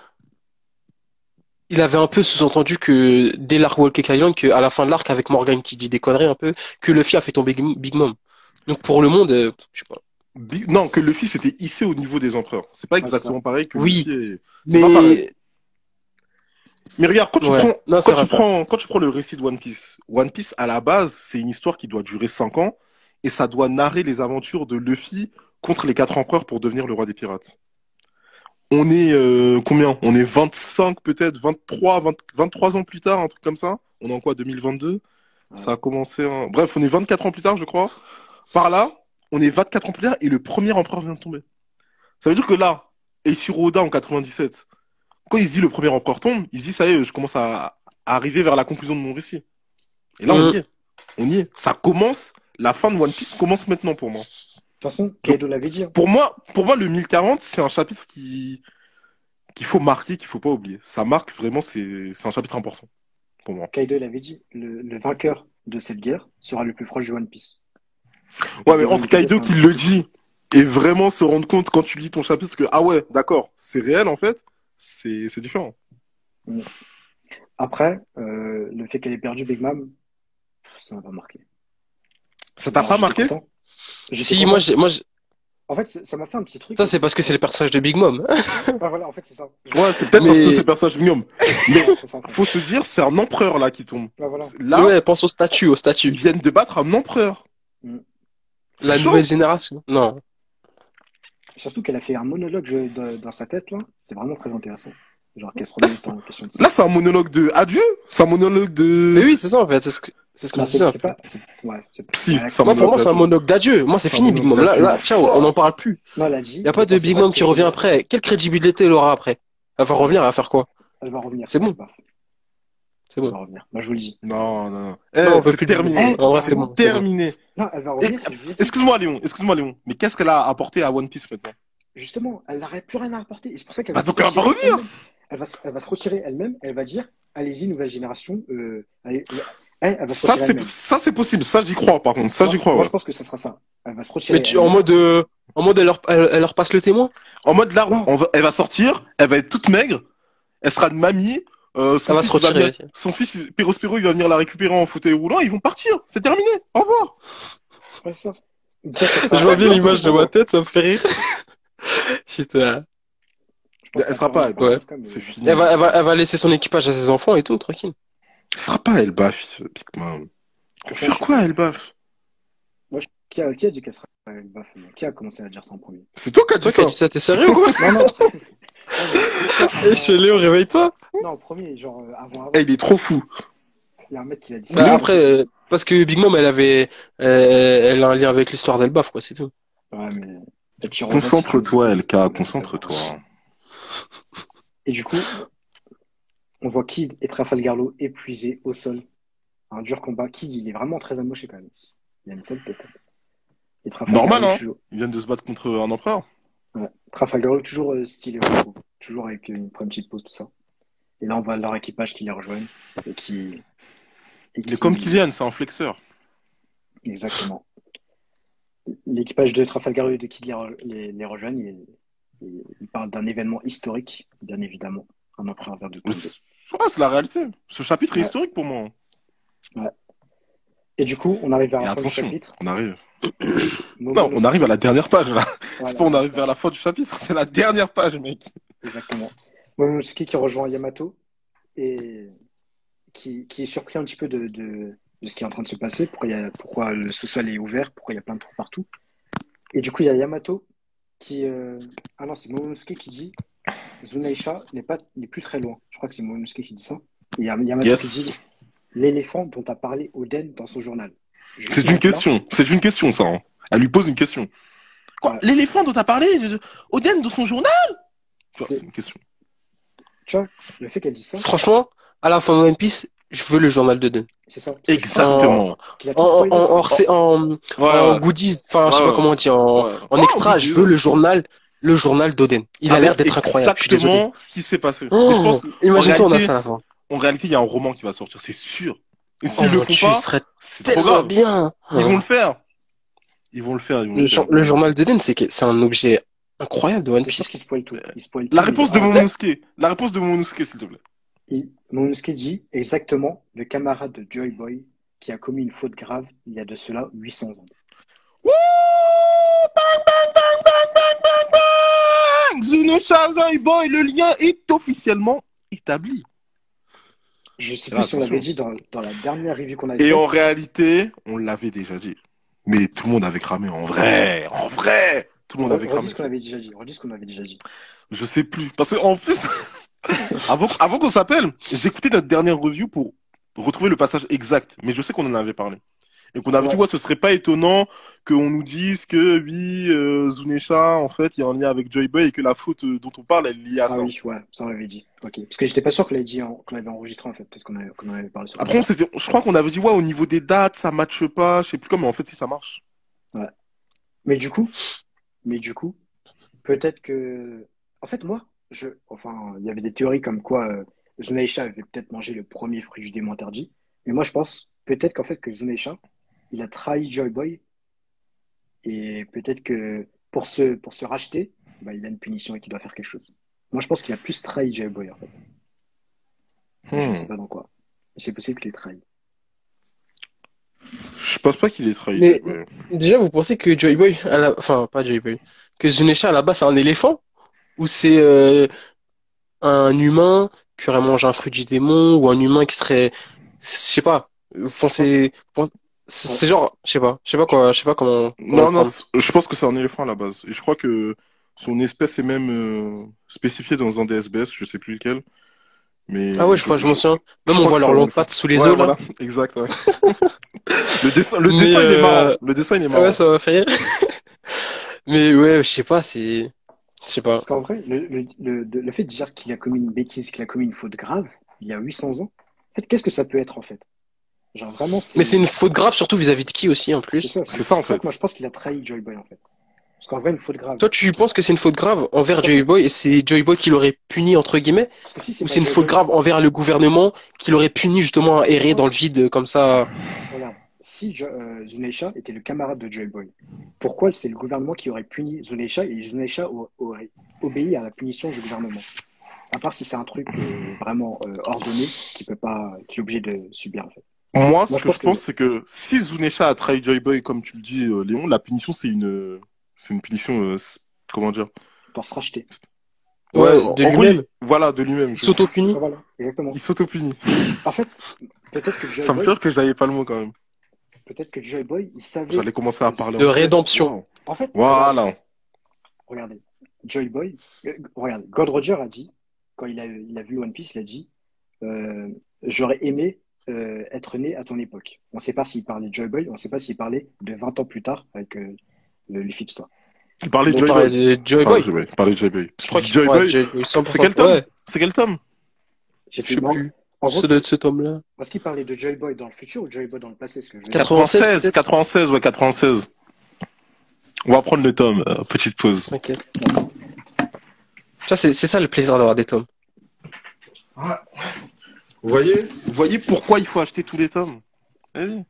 il avait un peu sous-entendu que dès l'arc Whole Cake Island, qu'à la fin de l'arc, avec Morgan qui dit des conneries un peu, que Luffy a fait tomber Big Mom. Donc pour le monde, je sais pas. Non, que Luffy s'était hissé au niveau des empereurs. C'est pas Ouais, c'est ça. exactement pareil que Oui, Luffy est... C'est pas pareil. mais Mais regarde, ouais, non, c'est vrai ça. quand tu prends le récit de One Piece, à la base, c'est une histoire qui doit durer 5 ans, et ça doit narrer les aventures de Luffy contre les 4 empereurs pour devenir le roi des pirates. On est, combien? On est 25 peut-être, 23 ans plus tard, un truc comme ça. On est en quoi, 2022? Ouais. Ça a commencé bref, on est 24 ans plus tard, je crois. Par là, on est 24 ans plus tard, et le premier empereur vient de tomber. Ça veut dire que là, Eiichiro Oda en 97, quand il se dit le premier empereur tombe, il se dit ça y est, je commence à arriver vers la conclusion de mon récit. Et là, on Mm. y est. On y est. Ça commence, la fin de One Piece commence maintenant pour moi. façon, Kaido l'avait dit. Hein. Pour moi, le 1040, c'est un chapitre qu'il faut marquer, qu'il faut pas oublier. Ça marque vraiment, c'est un chapitre important pour moi. Kaido l'avait dit. Le vainqueur de cette guerre sera le plus proche de One Piece. Ouais, mais entre Kaido qui le dit et vraiment se rendre compte quand tu lis ton chapitre que, ah ouais, d'accord, c'est réel en fait, c'est différent. Après, le fait qu'elle ait perdu Big Mom, ça m'a pas marqué. Ça t'a Alors, pas j'étais marqué? content. J'étais Si, content. moi, En fait, ça m'a fait un petit truc. ça, c'est parce que c'est le personnage de Big Mom. Ah, voilà, en fait, c'est ça. Ouais, c'est peut-être Mais- parce que c'est le personnage mignon. Mais C'est ça, en fait. faut se dire, c'est un empereur là qui tombe. Ouais, voilà. Là, Ouais, pense au ils statut. viennent de battre un empereur. Mm. C'est La chaud. nouvelle génération. Non. Surtout qu'elle a fait un monologue dans sa tête, là. C'était vraiment très intéressant. Genre qu'elle se remet en question de ça. Là, c'est un monologue de adieu. C'est un monologue de. Mais oui, c'est ça, en fait. C'est ce qu'on Non, disait. c'est pas. Ouais, Si, ouais, c'est un Moi, pour moi, c'est un d'adieu. monologue d'adieu. Moi, c'est C'est un fini, Big Mom. monologue Là, d'adieu. ciao, on n'en parle plus. non, elle a dit. Il n'y a pas de Big Mom qui revient après. Quelle crédibilité elle aura après? Elle va revenir, elle va faire quoi? Elle va revenir. C'est bon. C'est Elle bon. va revenir. Moi, je vous le dis. Non, non, non. Non, on peut C'est plus terminé. En vrai, c'est c'est bon, bon. Terminé. Non, elle va revenir. je vous le dis. Excuse-moi, Léon. Mais qu'est-ce qu'elle a apporté à One Piece maintenant? Justement, elle n'aurait plus rien à apporter. Et c'est pour ça qu'elle Bah, va donc se elle va pas retirer revenir. elle-même. Elle va se retirer elle-même. Elle va dire, allez-y, nouvelle génération. Elle va se Ça, retirer elle-même. c'est possible. Ça, j'y crois, par contre. Ça, j'y crois, Moi, ouais. je pense que ça sera ça. Elle va se retirer. Mais en mode, elle leur passe le témoin? En mode là, Non. elle va sortir, elle va être toute maigre, elle sera une mamie, Elle va se retirer. son fils, Pérospéro, il va venir la récupérer en fauteuil roulant, ils vont partir. C'est terminé. Au revoir. Ouais, ça. Je vois bien l'image de ma tête, ça me fait rire. Putain. Elle sera pas, ouais. C'est fini. Elle va laisser son équipage à ses enfants et tout, tranquille. Elle sera pas Elbaf, Pikmin. Faire quoi, Elbaf? Qui a dit qu'elle sera une baffe? Qui a commencé à dire ça en premier? C'est toi qui as Toi dit qui as ça. dit ça, t'es sérieux ou quoi? Non, non. Eh, chez Léo, réveille-toi. Non, en premier, genre avant. Eh, il est trop fou. Il y a un mec qui l'a dit Bah, ça. après, parce que Big Mom, elle a un lien avec l'histoire d'Elbaf, quoi, c'est tout. Ouais, mais. Concentre-toi, LK, concentre-toi. Et du coup, on voit Kid et Trafalgarlo épuisés au sol. Un dur combat. Kid, il est vraiment très amoché quand même. Il a une sale tête. Et Trafalgarlo, Normal, hein. toujours... Ils viennent de se battre contre un empereur. Ouais. Trafalgarlo, toujours stylé, je trouve. Toujours avec une petite pause, tout ça. Et là, on voit leur équipage qui les rejoignent. Il est comme Kylian, c'est un flexeur. Exactement. L'équipage de Trafalgarlo et de Kid les rejoignent. Et ils parlent d'un événement historique, bien évidemment. Un empereur vers de Ouais, c'est la réalité. Ce chapitre est historique pour moi. Ouais. Et du coup, on arrive vers Et la fin du attention, chapitre. on arrive. Non, on arrive à la dernière page là. Voilà. C'est pas on arrive vers la fin du chapitre, c'est la dernière page, mec. Exactement. Momonosuke qui rejoint Yamato et qui est surpris un petit peu de ce qui est en train de se passer, pourquoi le sous-sol est ouvert, pourquoi il y a plein de trous partout. Et du coup, il y a Yamato qui... Ah non, c'est Momonosuke qui dit Zunaisha n'est plus très loin. Je crois que c'est Momonosuke qui dit ça. Et il y a Yamato qui dit l'éléphant dont a parlé Oden dans son journal. C'est une question ça. Hein. Elle lui pose une question. Quoi, l'éléphant dont t'as parlé Oden dans son journal? C'est une question. Tu vois, le fait qu'elle dise ça... Franchement, à la fin de One Piece, je veux le journal de Den. C'est ça. Exactement. En goodies, enfin, je sais pas comment on dit, en extra, je veux le journal d'Oden. Il a l'air d'être incroyable. Exactement ce qui s'est passé. Oh, je pense, imagine-toi, on a ça à la fin. En réalité, il y a un roman qui va sortir, c'est sûr. Et Oh, s'ils le font pas, c'est trop grave. Bien. Ils vont le faire. Ils vont le faire. Le journal d'Eden, c'est un objet incroyable de One Piece. C'est sûr qu'il spoil tout. La réponse de Momonosuke. La réponse de Momonosuke, s'il te plaît. Et Momonosuke dit exactement le camarade de Joy Boy qui a commis une faute grave il y a de cela 800 ans. Wouh! Bang, bang, bang, bang, bang, bang, bang! Zunaisha, Joy Boy, le lien est officiellement établi. Je sais plus si on l'avait dit dans la dernière review qu'on avait Et fait. en réalité, on l'avait déjà dit. Mais tout le monde avait cramé en vrai. Tout le monde avait cramé. Redis ce qu'on avait déjà dit. Je sais plus. Parce qu'en plus, avant qu'on s'appelle, j'ai écouté notre dernière review pour retrouver le passage exact. Mais je sais qu'on en avait parlé. Et qu'on avait dit, ouais, ce serait pas étonnant qu'on nous dise que, oui, Zunaisha, en fait, il y a un lien avec Joy Boy et que la faute dont on parle, elle est liée à ça. Ah oui, ouais, ça on l'avait dit. Ok. Parce que j'étais pas sûr qu'on l'avait dit, qu'on l'avait enregistré, en fait. Peut-être qu'on en avait parlé sur Après, je crois qu'on avait dit, ouais, au niveau des dates, ça matche pas. Je sais plus comment, mais en fait, si ça marche. Ouais. Mais du coup, mais du coup, peut-être que, en fait, moi, enfin, il y avait des théories comme quoi Zunaisha avait peut-être mangé le premier fruit du démon interdit. Mais moi, je pense peut-être qu'en fait que Zunaisha, il a trahi Joy Boy et peut-être que pour se racheter, bah, il a une punition et qu'il doit faire quelque chose. Moi, je pense qu'il a plus trahi Joy Boy en fait, mais je ne sais Hmm. pas dans quoi. C'est possible qu'il ait trahi. Je pense pas qu'il ait trahi Joy Mais Boy. déjà, vous pensez que Joy Boy, enfin pas Joy Boy, que Zunisha à la base c'est un éléphant ou c'est un humain qui aurait mangé un fruit du démon ou un humain qui serait, je sais pas. Vous Je pense, pensez, ouais, c'est genre, je sais pas quoi, je sais pas comment le Non, non, prendre. je pense que c'est un éléphant à la base. Et je crois que son espèce est même spécifiée dans un des SBS, je sais plus lequel. Ah ouais, Mais je m'en souviens. je Même on crois que voit c'est leurs un longues éléphant. pattes sous les Ouais, os là. voilà, exact, ouais. Le Mais dessin, il est marrant. Le dessin, il est ouais, marrant. ça m'a fait rire. Mais ouais, je sais pas, je sais pas. parce qu'en vrai, le fait de dire qu'il a commis une bêtise, qu'il a commis une faute grave, il y a 800 ans, en fait, qu'est-ce que ça peut être en fait? Genre vraiment, Mais c'est une faute grave surtout vis-à-vis de qui aussi en c'est plus. ça, C'est c'est ça, c'est en pour ça que fait. moi je pense qu'il a trahi Joy Boy en fait. Parce qu'en vrai, une faute grave. Toi, tu penses que c'est une faute grave Parce envers qu'en Joy fait, Boy et c'est Joy Boy qui l'aurait puni entre guillemets, parce que si c'est ou pas c'est une Joy faute Boy, grave envers le gouvernement qui l'aurait puni justement à errer pourquoi? dans le vide comme ça? Regarde, si Zuneisha était le camarade de Joy Boy, pourquoi c'est le gouvernement qui aurait puni Zuneisha et Zuneisha aurait obéi à la punition du gouvernement? À part si c'est un truc vraiment ordonné qui est obligé de subir en fait. Moi, Moi ce je que pense je pense, que c'est que si Zunesha a trahi Joy Boy, comme tu le dis, Léon, la punition, c'est une punition, comment dire? pour se racheter. Ouais, Ouais, de en gros, lui-même. voilà, de lui-même. Il s'auto-punit. Voilà, exactement. Il s'auto-punit. En fait, peut-être que Joy Ça me fait Boy, rire que j'avais pas le mot quand même. peut-être que Joy Boy, il savait J'allais commencer à que. parler De en tête. rédemption. Waouh. En fait, regardez, Voilà. regardez. Joy Boy, regarde, Gold Roger a dit, quand il a vu One Piece, il a dit j'aurais aimé être né à ton époque. On ne sait pas s'il parlait de Joy Boy, on ne sait pas s'il parlait de 20 ans plus tard avec le Luffy Star. Il parlait de Il Donc, Joy parlait Boy. de Il Joy parlait de Boy. Joy Boy. Il parlait de Joy Boy. Je Parce qu'il crois dit qu'il Joy parlait de Boy. Joy Boy C'est 100%. quel tome? Ouais, C'est quel tome? j'ai je plus. sais Mais plus. en gros, Ça doit être ce tome-là. est-ce qu'il parlait de Joy Boy dans le futur ou Joy Boy dans le passé, ce que je veux dire? 96 96, peut-être? 96, ouais, 96. On va prendre le tome. Petite pause. T'inquiète. D'accord. Ça, c'est ça le plaisir d'avoir des tomes. Ah, vous voyez pourquoi il faut acheter tous les tomes? Eh oui.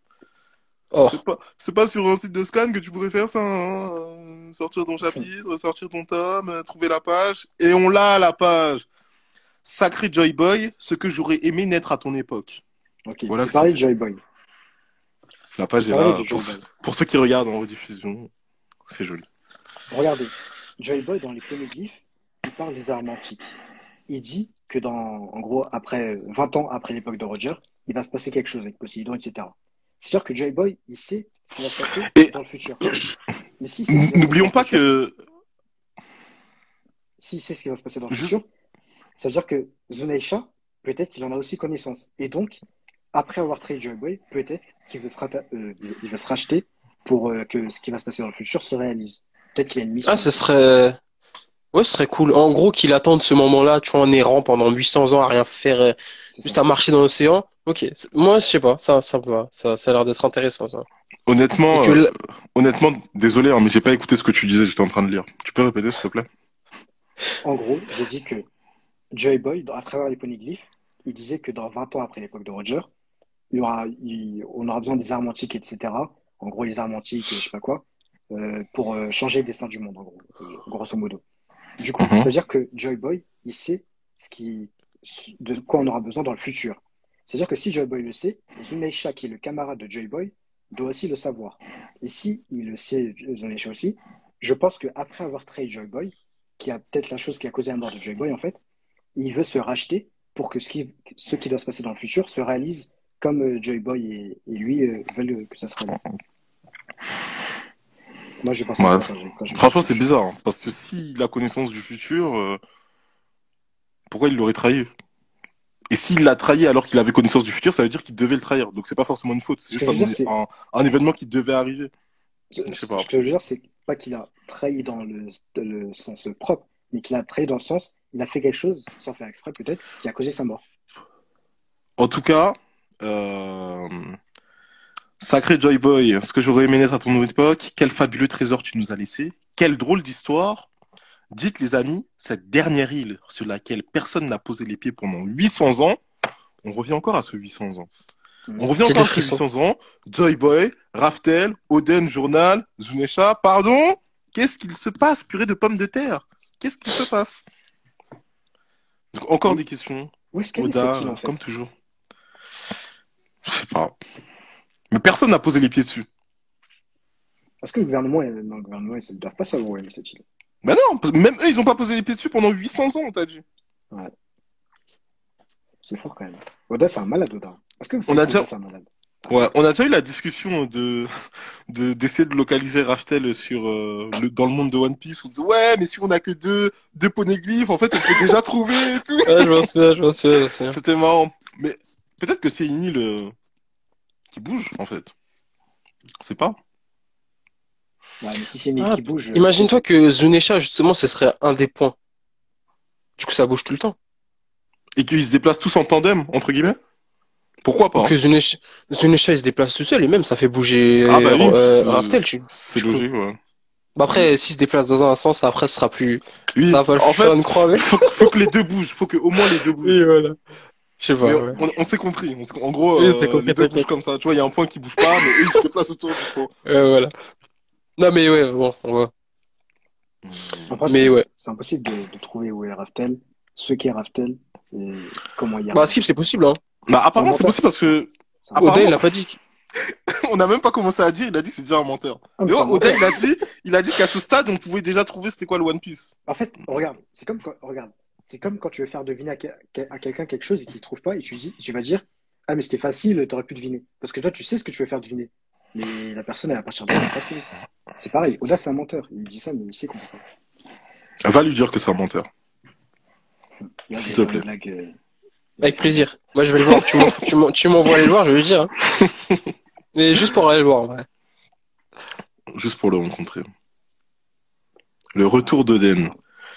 Oh, C'est pas sur un site de scan que tu pourrais faire ça, hein. Sortir ton chapitre, sortir ton tome, trouver la page, et on l'a la page. Sacré Joy Boy, ce que j'aurais aimé naître à ton époque. Ok, Voilà il ce qu'il parlait de fait. Joy Boy. La Il page est parlait de là. Joy Boy. Pour ceux qui regardent en rediffusion, c'est joli. Regardez, Joy Boy, dans les poneglyphes, il parle des armes antiques. Il dit que en gros, après 20 ans après l'époque de Roger, il va se passer quelque chose avec Poséidon, etc. C'est-à-dire que Joy Boy, il sait ce qui va se passer Et dans le futur. Mais s'il sait ce qui va se passer dans n'oublions le pas futur, que s'il sait ce qui va se passer dans le juste, futur, ça veut dire que Zunaisha, peut-être qu'il en a aussi connaissance. Et donc, après avoir trahi Joy Boy, peut-être qu'il veut il veut se racheter pour que ce qui va se passer dans le futur se réalise. Peut-être qu'il a une ah, mission ce aussi. serait, ouais, ce serait cool. En gros, qu'il attende ce moment-là, tu vois, en errant pendant 800 ans à rien faire, C'est juste ça. à marcher dans l'océan. Ok. Moi, je sais pas. Ça me va. Ça a l'air d'être intéressant, ça. Et honnêtement, que, honnêtement, désolé, hein, mais j'ai pas écouté ce que tu disais, j'étais en train de lire. Tu peux répéter, s'il te plaît? En gros, j'ai dit que Joy Boy, à travers les poneglyphes, il disait que dans 20 ans après l'époque de Roger, on aura besoin des armes antiques, etc. En gros, les armes antiques et je sais pas quoi, pour changer le destin du monde, en gros, grosso modo. Du coup, ça Mhm. veut dire que Joy Boy, il sait de quoi on aura besoin dans le futur. C'est-à-dire que si Joy Boy le sait, Zuneisha, qui est le camarade de Joy Boy, doit aussi le savoir. Et si il le sait, Zuneisha aussi, je pense qu'après avoir trahi Joy Boy, qui a peut-être la chose qui a causé la mort de Joy Boy, en fait, il veut se racheter pour que ce qui doit se passer dans le futur se réalise comme Joy Boy et lui veulent que ça se réalise. Moi, j'ai pensé à Ouais. ça quand j'ai vu cette Franchement, c'est page. bizarre, hein, parce que s'il a connaissance du futur, pourquoi il l'aurait trahi? Et s'il l'a trahi alors qu'il avait connaissance du futur, ça veut dire qu'il devait le trahir. Donc c'est pas forcément une faute, c'est Ce que juste je veux dire, c'est un événement qui devait arriver. Donc je sais Ce pas. que je veux dire, c'est pas qu'il a trahi dans le sens propre, mais qu'il a trahi dans le sens, il a fait quelque chose, sans faire exprès peut-être, qui a causé sa mort. En tout cas, euh, Sacré Joy Boy, ce que j'aurais aimé naître à ton époque, quel fabuleux trésor tu nous as laissé, quelle drôle d'histoire. Dites les amis, cette dernière île sur laquelle personne n'a posé les pieds pendant 800 ans, on revient encore à ce 800 ans. On revient J'ai encore des à ce frissons. 800 ans, Joy Boy, Raftel, Oden, Journal, Zunesha, pardon, qu'est-ce qu'il se passe, purée de pommes de terre? Qu'est-ce qu'il se passe? Donc, encore des questions, Où est-ce qu'elle est Oda, cette île en comme fait? toujours. Je sais pas. Mais personne n'a posé les pieds dessus. Parce que le gouvernement, non, le gouvernement, ils ne doivent pas savoir où elle est cette île. Ben non, même eux, ils ont pas posé les pieds dessus pendant 800 ans, t'as dit. Ouais, c'est fort quand même. Oda, c'est un malade, Oda. Est-ce que vous On savez a qu'Oda, déjà, c'est un malade? ouais, on a déjà eu la discussion d'essayer de localiser Raftel dans le monde de One Piece. On disait, ouais, mais si on a que deux poneglyphes, en fait, on peut déjà trouver et tout. Ouais, je m'en souviens. C'était marrant. Mais peut-être que c'est une île qui bouge, en fait. C'est pas. Ouais, mais si c'est une île Ah, qui bouge, imagine-toi que Zunesha, justement, ce serait un des points. Du coup, ça bouge tout le temps. Et qu'ils se déplacent tous en tandem, entre guillemets. Pourquoi Ou pas, que hein. Zunesha, il se déplace tout seul, et même, ça fait bouger Ah bah oui, Raftel, c'est du coup. logique, ouais. Bah après, s'il se déplace dans un sens, après, ce sera plus... Ça Oui, va pas le en faire fait, une croix, mais... faut que les deux bougent. Faut que au moins les deux Oui, bougent. voilà. Je sais Mais pas, ouais. on s'est compris. En gros, Oui, c'est les compris, deux bougent t'inquiète. comme ça. Tu vois, il y a un point qui bouge pas, mais eux, ils se déplacent autour du point. Voilà. Non, mais ouais, bon, on va. après, Mais ouais. c'est impossible de trouver où est Raftel, ce qu'est Raftel, et comment y Bah, arriver. Skip, c'est possible, hein. Bah, C'est un apparemment, c'est menteur. possible parce que, C'est un Oda, menteur. il apparemment, l'a pas dit. on n'a même pas commencé à dire, il a dit c'est déjà un menteur. Ah, mais Mais c'est ouais, un Oda, menteur. il a dit qu'à ce stade, on pouvait déjà trouver c'était quoi le One Piece. En fait, regarde, c'est comme quand tu veux faire deviner à quelqu'un quelque chose et qu'il ne trouve pas, et tu vas dire, ah, mais c'était facile, tu aurais pu deviner. Parce que toi, tu sais ce que tu veux faire deviner. Mais la personne, elle, à partir de là, elle va pas trouver. C'est pareil. Oda, c'est un menteur. Il dit ça, mais il sait qu'on peut pas. Va lui dire que c'est un menteur, Là, s'il j'ai te fait une plaît. blague. Avec plaisir. Moi, je vais le voir. Tu m'envoies aller le voir, je vais lui dire, hein. Mais juste pour aller le voir, ouais. Juste pour le rencontrer. Le retour d'Oden.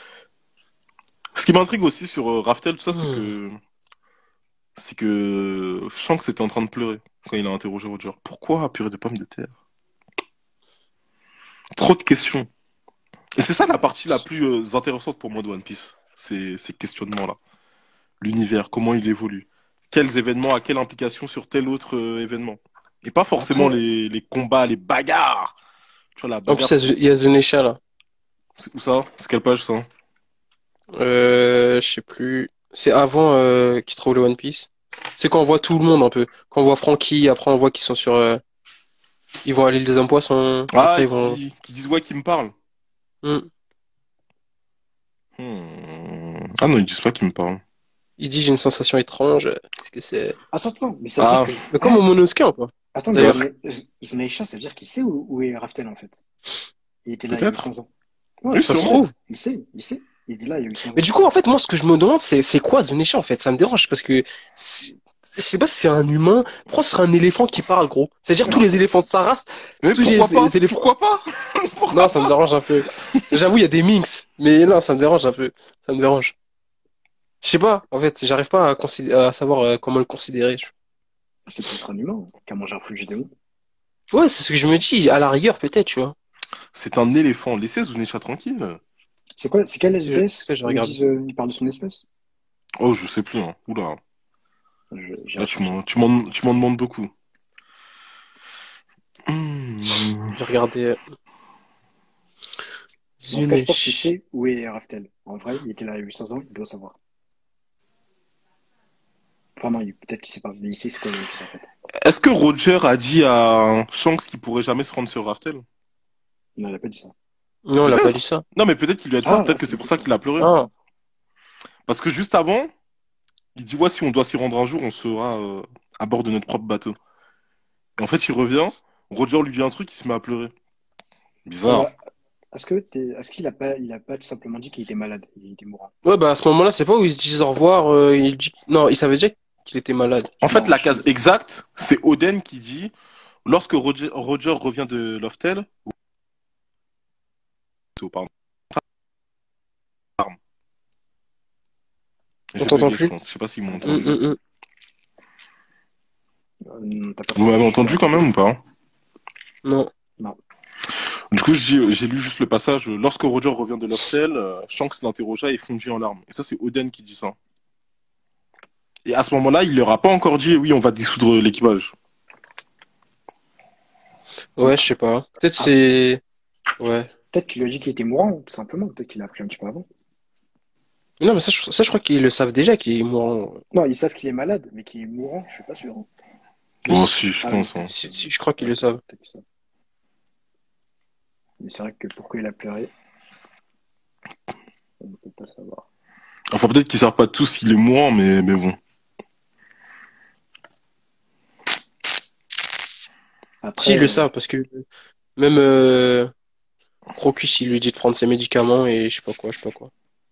Ce qui m'intrigue aussi sur Raftel, tout ça, Hmm. c'est que Shanks était en train de pleurer quand il a interrogé Roger. Pourquoi purée de pommes de terre? Trop de questions. Et c'est ça la partie la plus intéressante pour moi de One Piece. Ces questionnements-là. L'univers, comment il évolue. Quels événements, à quelle implication sur tel autre événement. Et pas forcément Après, les combats, les bagarres. Tu vois, la En plus, bagarre, c'est il y a Zunesha, là. c'est où ça? C'est quelle page ça? Je sais plus. C'est avant qu'il trouve le One Piece. C'est quand on voit tout le monde un peu. Quand on voit Frankie, après on voit qu'ils sont sur. Ils vont à l'île des hommes poissons. Ah, Après ils vont. qui disent ouais, qui me parle. Hmm. Ah non, ils disent pas qu'ils me parlent. Il dit j'ai une sensation étrange. Qu'est-ce que c'est? attends, mais ça veut dire Ah, que. Mais comme au Monoscan, quoi. Attends, mais D'ailleurs. Zunaisha, ça veut dire qu'il sait où est Raftel, en fait. Il était là il y a peut-être. 800 ans. Ouais, Oui, Ça se sûrement. trouve. il sait. Il était là il y a 800 Mais ans. du coup, en fait, moi, ce que je me demande, c'est quoi Zunesha, en fait? Ça me dérange parce que je sais pas si c'est un humain. Pourquoi ce serait un éléphant qui parle, gros? C'est-à-dire Mais tous les éléphants de sa race, Mais tous pourquoi pas? les éléphants. Pourquoi pas? Non, Pourquoi ça me pas? dérange un peu. J'avoue, il y a des minx, mais non, ça me dérange un peu. Ça me dérange. Je sais pas, en fait, j'arrive pas à savoir comment le considérer. c'est peut-être un humain qui a mangé un fruit du démon. Ouais, c'est ce que je me dis. À la rigueur, peut-être, tu vois. C'est un éléphant. Laissez Zunisha tranquille. C'est quelle Est-ce espèce que je où ils regarde? disent, ils parlent de son espèce? Oh, je sais plus, hein. Oula. J'irai Là, chercher. tu m'en demandes beaucoup. Hmm. J'ai regardé En tout cas, je pense qu'il Zunesh. sait où est Raftel. En vrai, il était là il y a 800 ans, il doit savoir. Enfin, non, peut-être qu'il sait pas, mais il sait c'est quoi One Piece, en fait. Est-ce que Roger a dit à Shanks qu'il pourrait jamais se rendre sur Raftel? Non, il a pas dit ça. Non, il a pas dit Peut-être. ça. Non, mais peut-être qu'il lui a dit ça. Ah, Peut-être que c'est c'est une pour ça question. qu'il a pleuré. Ah, Parce que juste avant, il dit, ouais, si on doit s'y rendre un jour, on sera à bord de notre propre bateau. Et en fait, il revient, Roger lui dit un truc, il se met à pleurer. Ah Bizarre. bah, est-ce il a pas tout simplement dit qu'il était malade, il était mourant? ouais, bah à ce moment-là, c'est pas où ils se disent au revoir. Il dit... Non, il savait déjà qu'il était malade. En fait, Non, la case exacte, c'est Oden qui dit, lorsque Roger revient de Loftel, pardon, On j'ai t'entend bugué, je plus? pense. Je sais pas s'ils m'ont Hum, entendu. hum, hum. T'as pas Vous trop m'avez entendu. entendu quand même ou pas? Non. Non. Du coup, j'ai lu juste le passage. Lorsque Roger revient de l'hostel, Shanks l'interrogea et fondit en larmes. Et ça, c'est Oden qui dit ça. Et à ce moment-là, il leur a pas encore dit, oui, on va dissoudre l'équipage. Ouais, je sais pas. Peut-être Ah, c'est... Ouais. peut-être qu'il lui a dit qu'il était mourant, tout simplement. Peut-être qu'il l'a appris un petit peu avant. Mais non, mais ça, je crois qu'ils le savent déjà qu'il est mourant. Non, ils savent qu'il est malade, mais qu'il est mourant, je suis pas sûr. Hein. Mais Oh, si, si, je Ah oui, pense. Hein. si, je crois qu'ils le savent. peut-être ça. Mais c'est vrai que pourquoi il a pleuré, on ne peut pas savoir. Enfin, peut-être qu'ils savent pas tous s'il est mourant, mais bon. Si, Après, ils le savent, parce que même Crocus, il lui dit de prendre ses médicaments et je sais pas quoi, je sais pas quoi.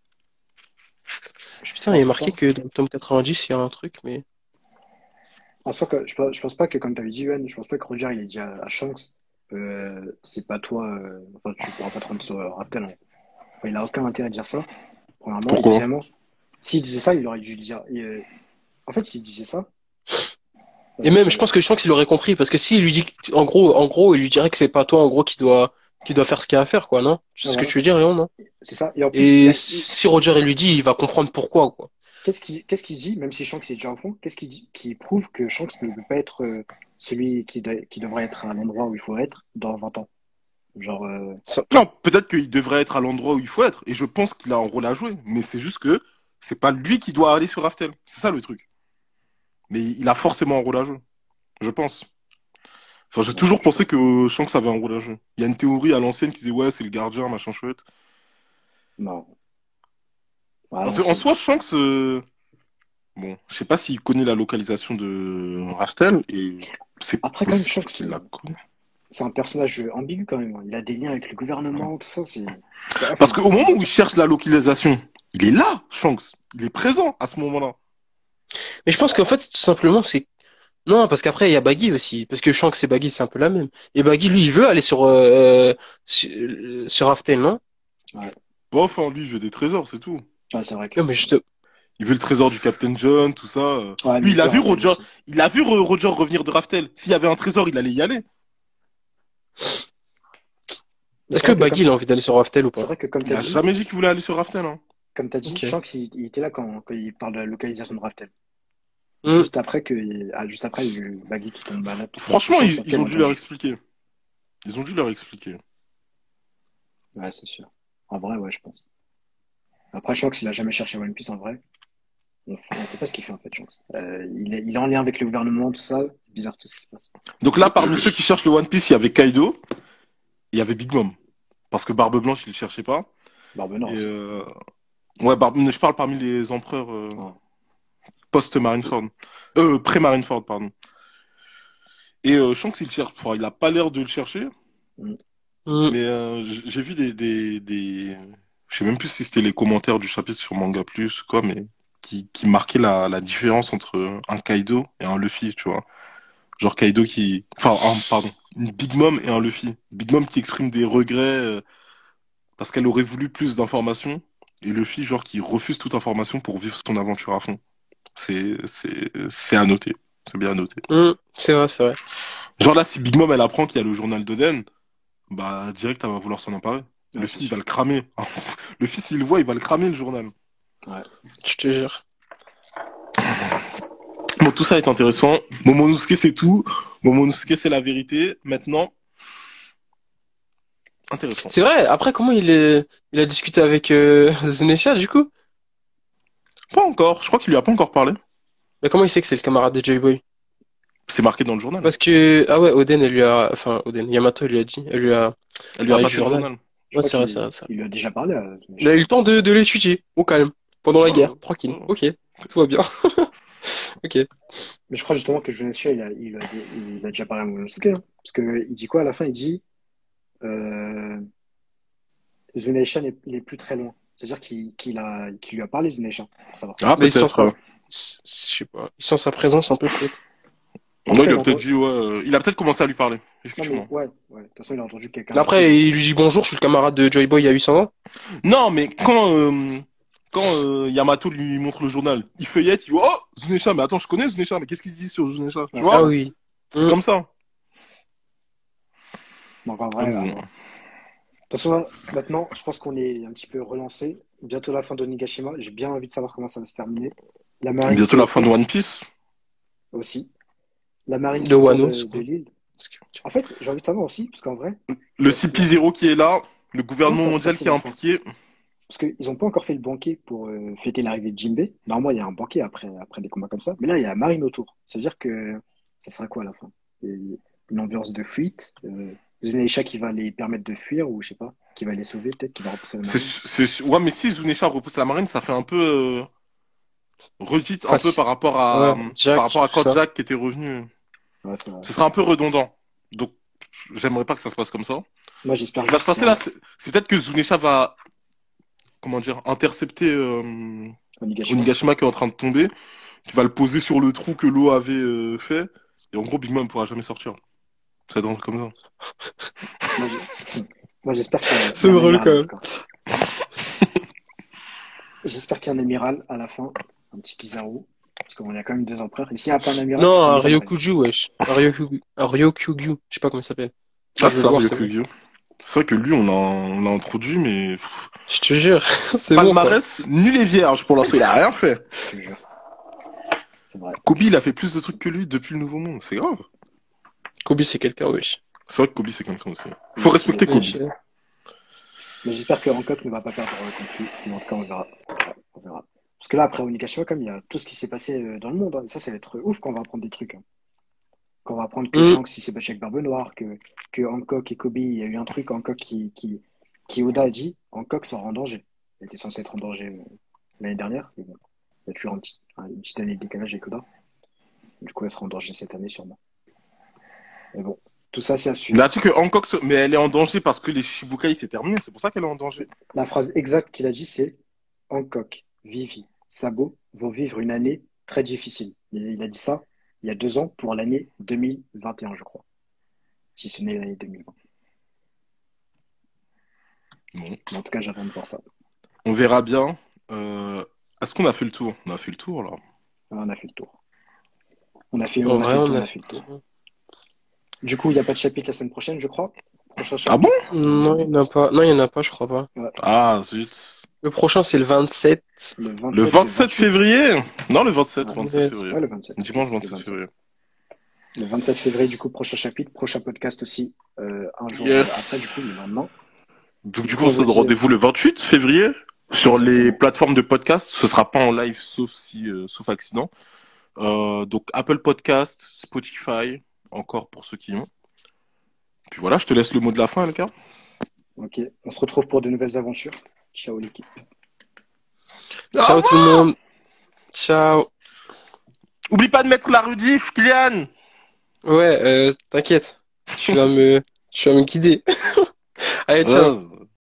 je Putain, il est pense marqué pas. que dans le tome 90, il y a un truc, mais... En soi, je pense pas que, comme tu avais dit, Yoann, je pense pas que Roger il ait dit à Shanks, c'est pas toi, enfin, tu pourras pas te rendre sur Raftel. Hein. Enfin, il a aucun intérêt à dire ça, premièrement. Et Pourquoi? deuxièmement, s'il disait ça, il aurait dû le dire. En fait, s'il disait ça, Et même, je euh, pense que Shanks, il aurait compris, parce que s'il lui dit, en gros, il lui dirait que c'est pas toi, en gros, qui doit faire ce qu'il a à faire, quoi, non? Tu sais ce que voilà, tu veux dire, Léon, non? c'est ça. Et en plus, Et si Roger, il lui dit, il va comprendre pourquoi, quoi. qu'est-ce qu'il dit, même si Shanks est déjà au fond, qu'est-ce qu'il dit qui prouve que Shanks ne peut pas être celui qui devrait être à l'endroit où il faut être dans 20 ans? Genre, Ça- Non, peut-être qu'il devrait être à l'endroit où il faut être. Et je pense qu'il a un rôle à jouer. Mais c'est juste que c'est pas lui qui doit aller sur Raftel. C'est ça le truc. Mais il a forcément un rôle à jouer. Je pense. Enfin, j'ai bon, ça, toujours je sais pensé pas. que Shanks avait un rôle à jouer. Il y a une théorie à l'ancienne qui disait ouais, c'est le gardien, machin chouette. Non. À Parce qu'en l'ancienne. soi, Shanks, bon, je sais pas s'il connaît la localisation de Raftel et c'est Après, quand même, possible Shanks, qu'il la connaît. c'est un personnage ambigu quand même. Hein. Il a des liens avec le gouvernement, tout ça. C'est ouf, Parce hein. qu'au moment où il cherche la localisation, il est là, Shanks. Il est présent à ce moment-là. Mais je pense qu'en fait, tout simplement, c'est... Non, parce qu'après, il y a Baggy aussi. Parce que Shanks et Baggy, c'est un peu la même. Et Baggy, lui, il veut aller sur Raftel, non? Ouais. Bon, enfin, lui, il veut des trésors, c'est tout. Ouais, c'est vrai que. Non, mais juste... Il veut le trésor du Captain John, tout ça. Ouais, mais Lui, il il a pleure vu un peu lui Roger, aussi. il a vu Roger revenir de Raftel. S'il y avait un trésor, il allait y aller. Mais Est-ce que Baggy, il a envie d'aller sur Raftel ou c'est pas? vrai que comme Il tu as a dit, jamais dit qu'il voulait aller sur Raftel, hein. comme t'as dit, Ok. Shanks, il était là quand il parle de la localisation de Raftel. Hmm. Juste après, il y a eu Baggy qui tombe malade, tout ça. Et Franchement, Shanks, ok, ils ont dû leur entendu. expliquer. Ils ont dû leur expliquer. Ouais, c'est sûr. En vrai, ouais, je pense. Après, Shanks, il a jamais cherché One Piece en vrai. On sait pas ce qu'il fait en fait, Shanks. Il est en lien avec le gouvernement, tout ça. C'est bizarre tout ce qui se passe. Donc là, parmi ceux qui cherchent le One Piece, il y avait Kaido, et il y avait Big Mom. Parce que Barbe Blanche, il le cherchait pas. Barbe Noire Et aussi. ouais, je parle parmi les empereurs Ouais. post-Marineford. Pré-Marineford, pardon. Et Shanks, il cherche. Enfin, il a pas l'air de le chercher. Mm. Hmm. Mais j'ai vu je sais même plus si c'était les commentaires du chapitre sur Manga Plus ou quoi, mais qui marquaient la différence entre un Kaido et un Luffy, tu vois. Genre Kaido qui... Enfin, pardon. Une Big Mom et un Luffy. Big Mom qui exprime des regrets parce qu'elle aurait voulu plus d'informations. Et Luffy, genre, qui refuse toute information pour vivre son aventure à fond. C'est à noter. C'est bien à noter. Hmm. C'est vrai, c'est vrai. Genre là, si Big Mom, elle apprend qu'il y a le journal d'Oden, bah, direct, elle va vouloir s'en emparer. Ouais, Le c'est fils, il va sûr. le cramer. Le fils, s'il le voit, il va le cramer, le journal. Ouais. Je te jure. Bon, tout ça est intéressant. Momonosuke, c'est tout. Momonosuke, c'est la vérité. Maintenant, intéressant. C'est vrai, après, comment il a discuté avec Zunisha, du coup? Pas encore. Je crois qu'il lui a pas encore parlé. Mais comment il sait que c'est le camarade de Joy Boy? C'est marqué dans le journal. Parce que, ah ouais, Oden, elle lui a, enfin, Oden, Yamato, elle lui a dit, Elle elle lui lui a a dit passé du le journal. journal. Je Ouais, crois c'est vrai, c'est vrai, c'est vrai. qu'il lui a déjà parlé à Il a eu le temps de l'étudier, au calme, pendant la guerre, tranquille. Oh. Ok, tout va bien. Ok. Mais je crois justement que Jonesha, il a déjà parlé à Momonosuke. Hein. Parce que il dit quoi à la fin? Il dit Zunisha n'est plus très loin. C'est-à-dire qu'il lui a parlé, Zunisha, pour savoir. Ah, Mais il sent peut-être. sa, je sais pas, il sent sa présence un peu, peut-être. En tout Non, cas, il il a a peut-être entendu. dit, ouais. Il a peut-être commencé à lui parler. Non, mais Effectivement. ouais, ouais. De toute façon, il a entendu quelqu'un Mais l'appeler. après, il lui dit bonjour, je suis le camarade de Joy Boy il y a 800 ans. Non, mais quand Yamato lui montre le journal, il feuillette, il voit, oh, Zunecha, mais attends, je connais Zunecha, mais qu'est-ce qu'ils disent sur Zunecha? Tu Ah, vois? Ah oui. C'est comme ça. Donc en vrai, Donc, bon. de toute façon, maintenant, je pense qu'on est un petit peu relancé. Bientôt la fin de Onigashima. J'ai bien envie de savoir comment ça va se terminer. La marine qui Bientôt est la fin de OP One Piece. aussi. La marine De qui court Wano, de l'île. ce que- En fait, j'ai envie de savoir aussi, parce qu'en vrai, Le CP0 qui est là, le comment gouvernement ça va se mondial passer qui est la fin? impliqué. Parce qu'ils n'ont pas encore fait le banquet pour fêter l'arrivée de Jinbei. Normalement, il y a un banquet après des combats comme ça. Mais là, il y a la marine autour. Ça veut dire que ça sera quoi à la fin? Une ambiance de fuite. Zunisha qui va les permettre de fuir, ou je sais pas, qui va les sauver, peut-être, qui va repousser la marine. Ouais, mais si Zunecha repousse la marine, ça fait un peu redite un peu Facile. par Ouais, Jack, rapport à tout quand ça. Jack était revenu. Ouais, c'est vrai. Ce serait un peu redondant. Donc, j'aimerais pas que ça se passe comme ça. Moi, Ce j'espère qui va se juste qu'il y passer a là, c'est peut-être que Zunecha va, comment dire, intercepter Onigashima. Onigashima qui est en train de tomber, qui va le poser sur le trou que l'eau avait fait. Et en gros, Big Mom ne pourra jamais sortir. Ça donne comme ça. Moi, j'ai- Moi, j'espère qu'il y C'est a un drôle amiral, quand en même. tout cas. J'espère qu'il y a un amiral à la fin, un petit Kizaru, parce qu'on a quand même deux empereurs. Et s'il n'y a pas un amiral, Non, ça un m'étonnerait. Ryokuju, wesh. Un Ryokugyu. Je sais pas comment il s'appelle. Ça, Ah, je veux c'est le ça, voir, c'est bon. Ryokugyu. C'est vrai que lui, on l'a introduit, mais Je te jure, c'est bon, quoi. palmarès nul et vierge pour l'instant, il a rien fait. Je te jure. C'est vrai. Kobe, il a fait plus de trucs que lui depuis le Nouveau Monde, c'est grave. Kobe, c'est quelqu'un, wesh. C'est vrai que Kobe, c'est quelqu'un aussi. Faut respecter Kobe. Wesh. Mais j'espère que Hancock ne va pas perdre contre lui. Mais en tout cas, on verra. On verra. Parce que là, après Onigashima, comme il y a tout ce qui s'est passé dans le monde, hein, ça va être ouf quand on va apprendre des trucs. Hein. Quand on va apprendre que Hmm. Shanks il s'est battu avec Barbe Noire, que Hancock et Kobe, il y a eu un truc, Hancock qui Oda a dit, Hancock sera en danger. Il était censé être en danger l'année dernière. Mais bon, il y a toujours une petite année de décalage avec Oda. Du coup, elle sera en danger cette année sûrement. Mais bon, tout ça, c'est à Il suivre. a dit que Hancock, mais elle est en danger parce que les Shibukai, c'est terminé. C'est pour ça qu'elle est en danger. La phrase exacte qu'il a dit, c'est Hancock, Vivi, Sabo vont vivre une année très difficile. Il a dit ça il y a 2 ans pour l'année 2021, je crois. Si ce n'est l'année 2020. Bon, Mais en tout cas, j'attends de voir ça. on verra bien. Est-ce qu'on a fait le tour? On a fait le tour, là. On a fait le tour. On a fait, En on a vrai, fait le on tour, a on a fait le tour. Du coup, il n'y a pas de chapitre la semaine prochaine, je crois. Prochain Ah bon? chapitre. Non, il n'y en a pas. Non, il y en a pas, je crois pas. Ouais, Ah, zut. Le prochain, c'est le 27. le Le 27, le 27 28. février? Non, le 27, Ouais. 27 février. Ouais, le 27. Dimanche Le 27 février. Le 27 février, du coup, prochain chapitre, prochain podcast aussi, un jour Yes. après, du coup, le lendemain. Donc, du Du coup, coup, on se on vous donne dit rendez-vous le 28 février sur les exactement. plateformes de podcast. Ce sera pas en live, sauf accident. Donc, Apple Podcast, Spotify, encore pour ceux qui ont. Puis voilà, je te laisse le mot de la fin, les gars. Ok, on se retrouve pour de nouvelles aventures. Ciao l'équipe. Ciao tout le monde. Ciao. Oublie pas de mettre la rediff, Kylian. Ouais, t'inquiète. Tu vas me guider. Allez, ciao.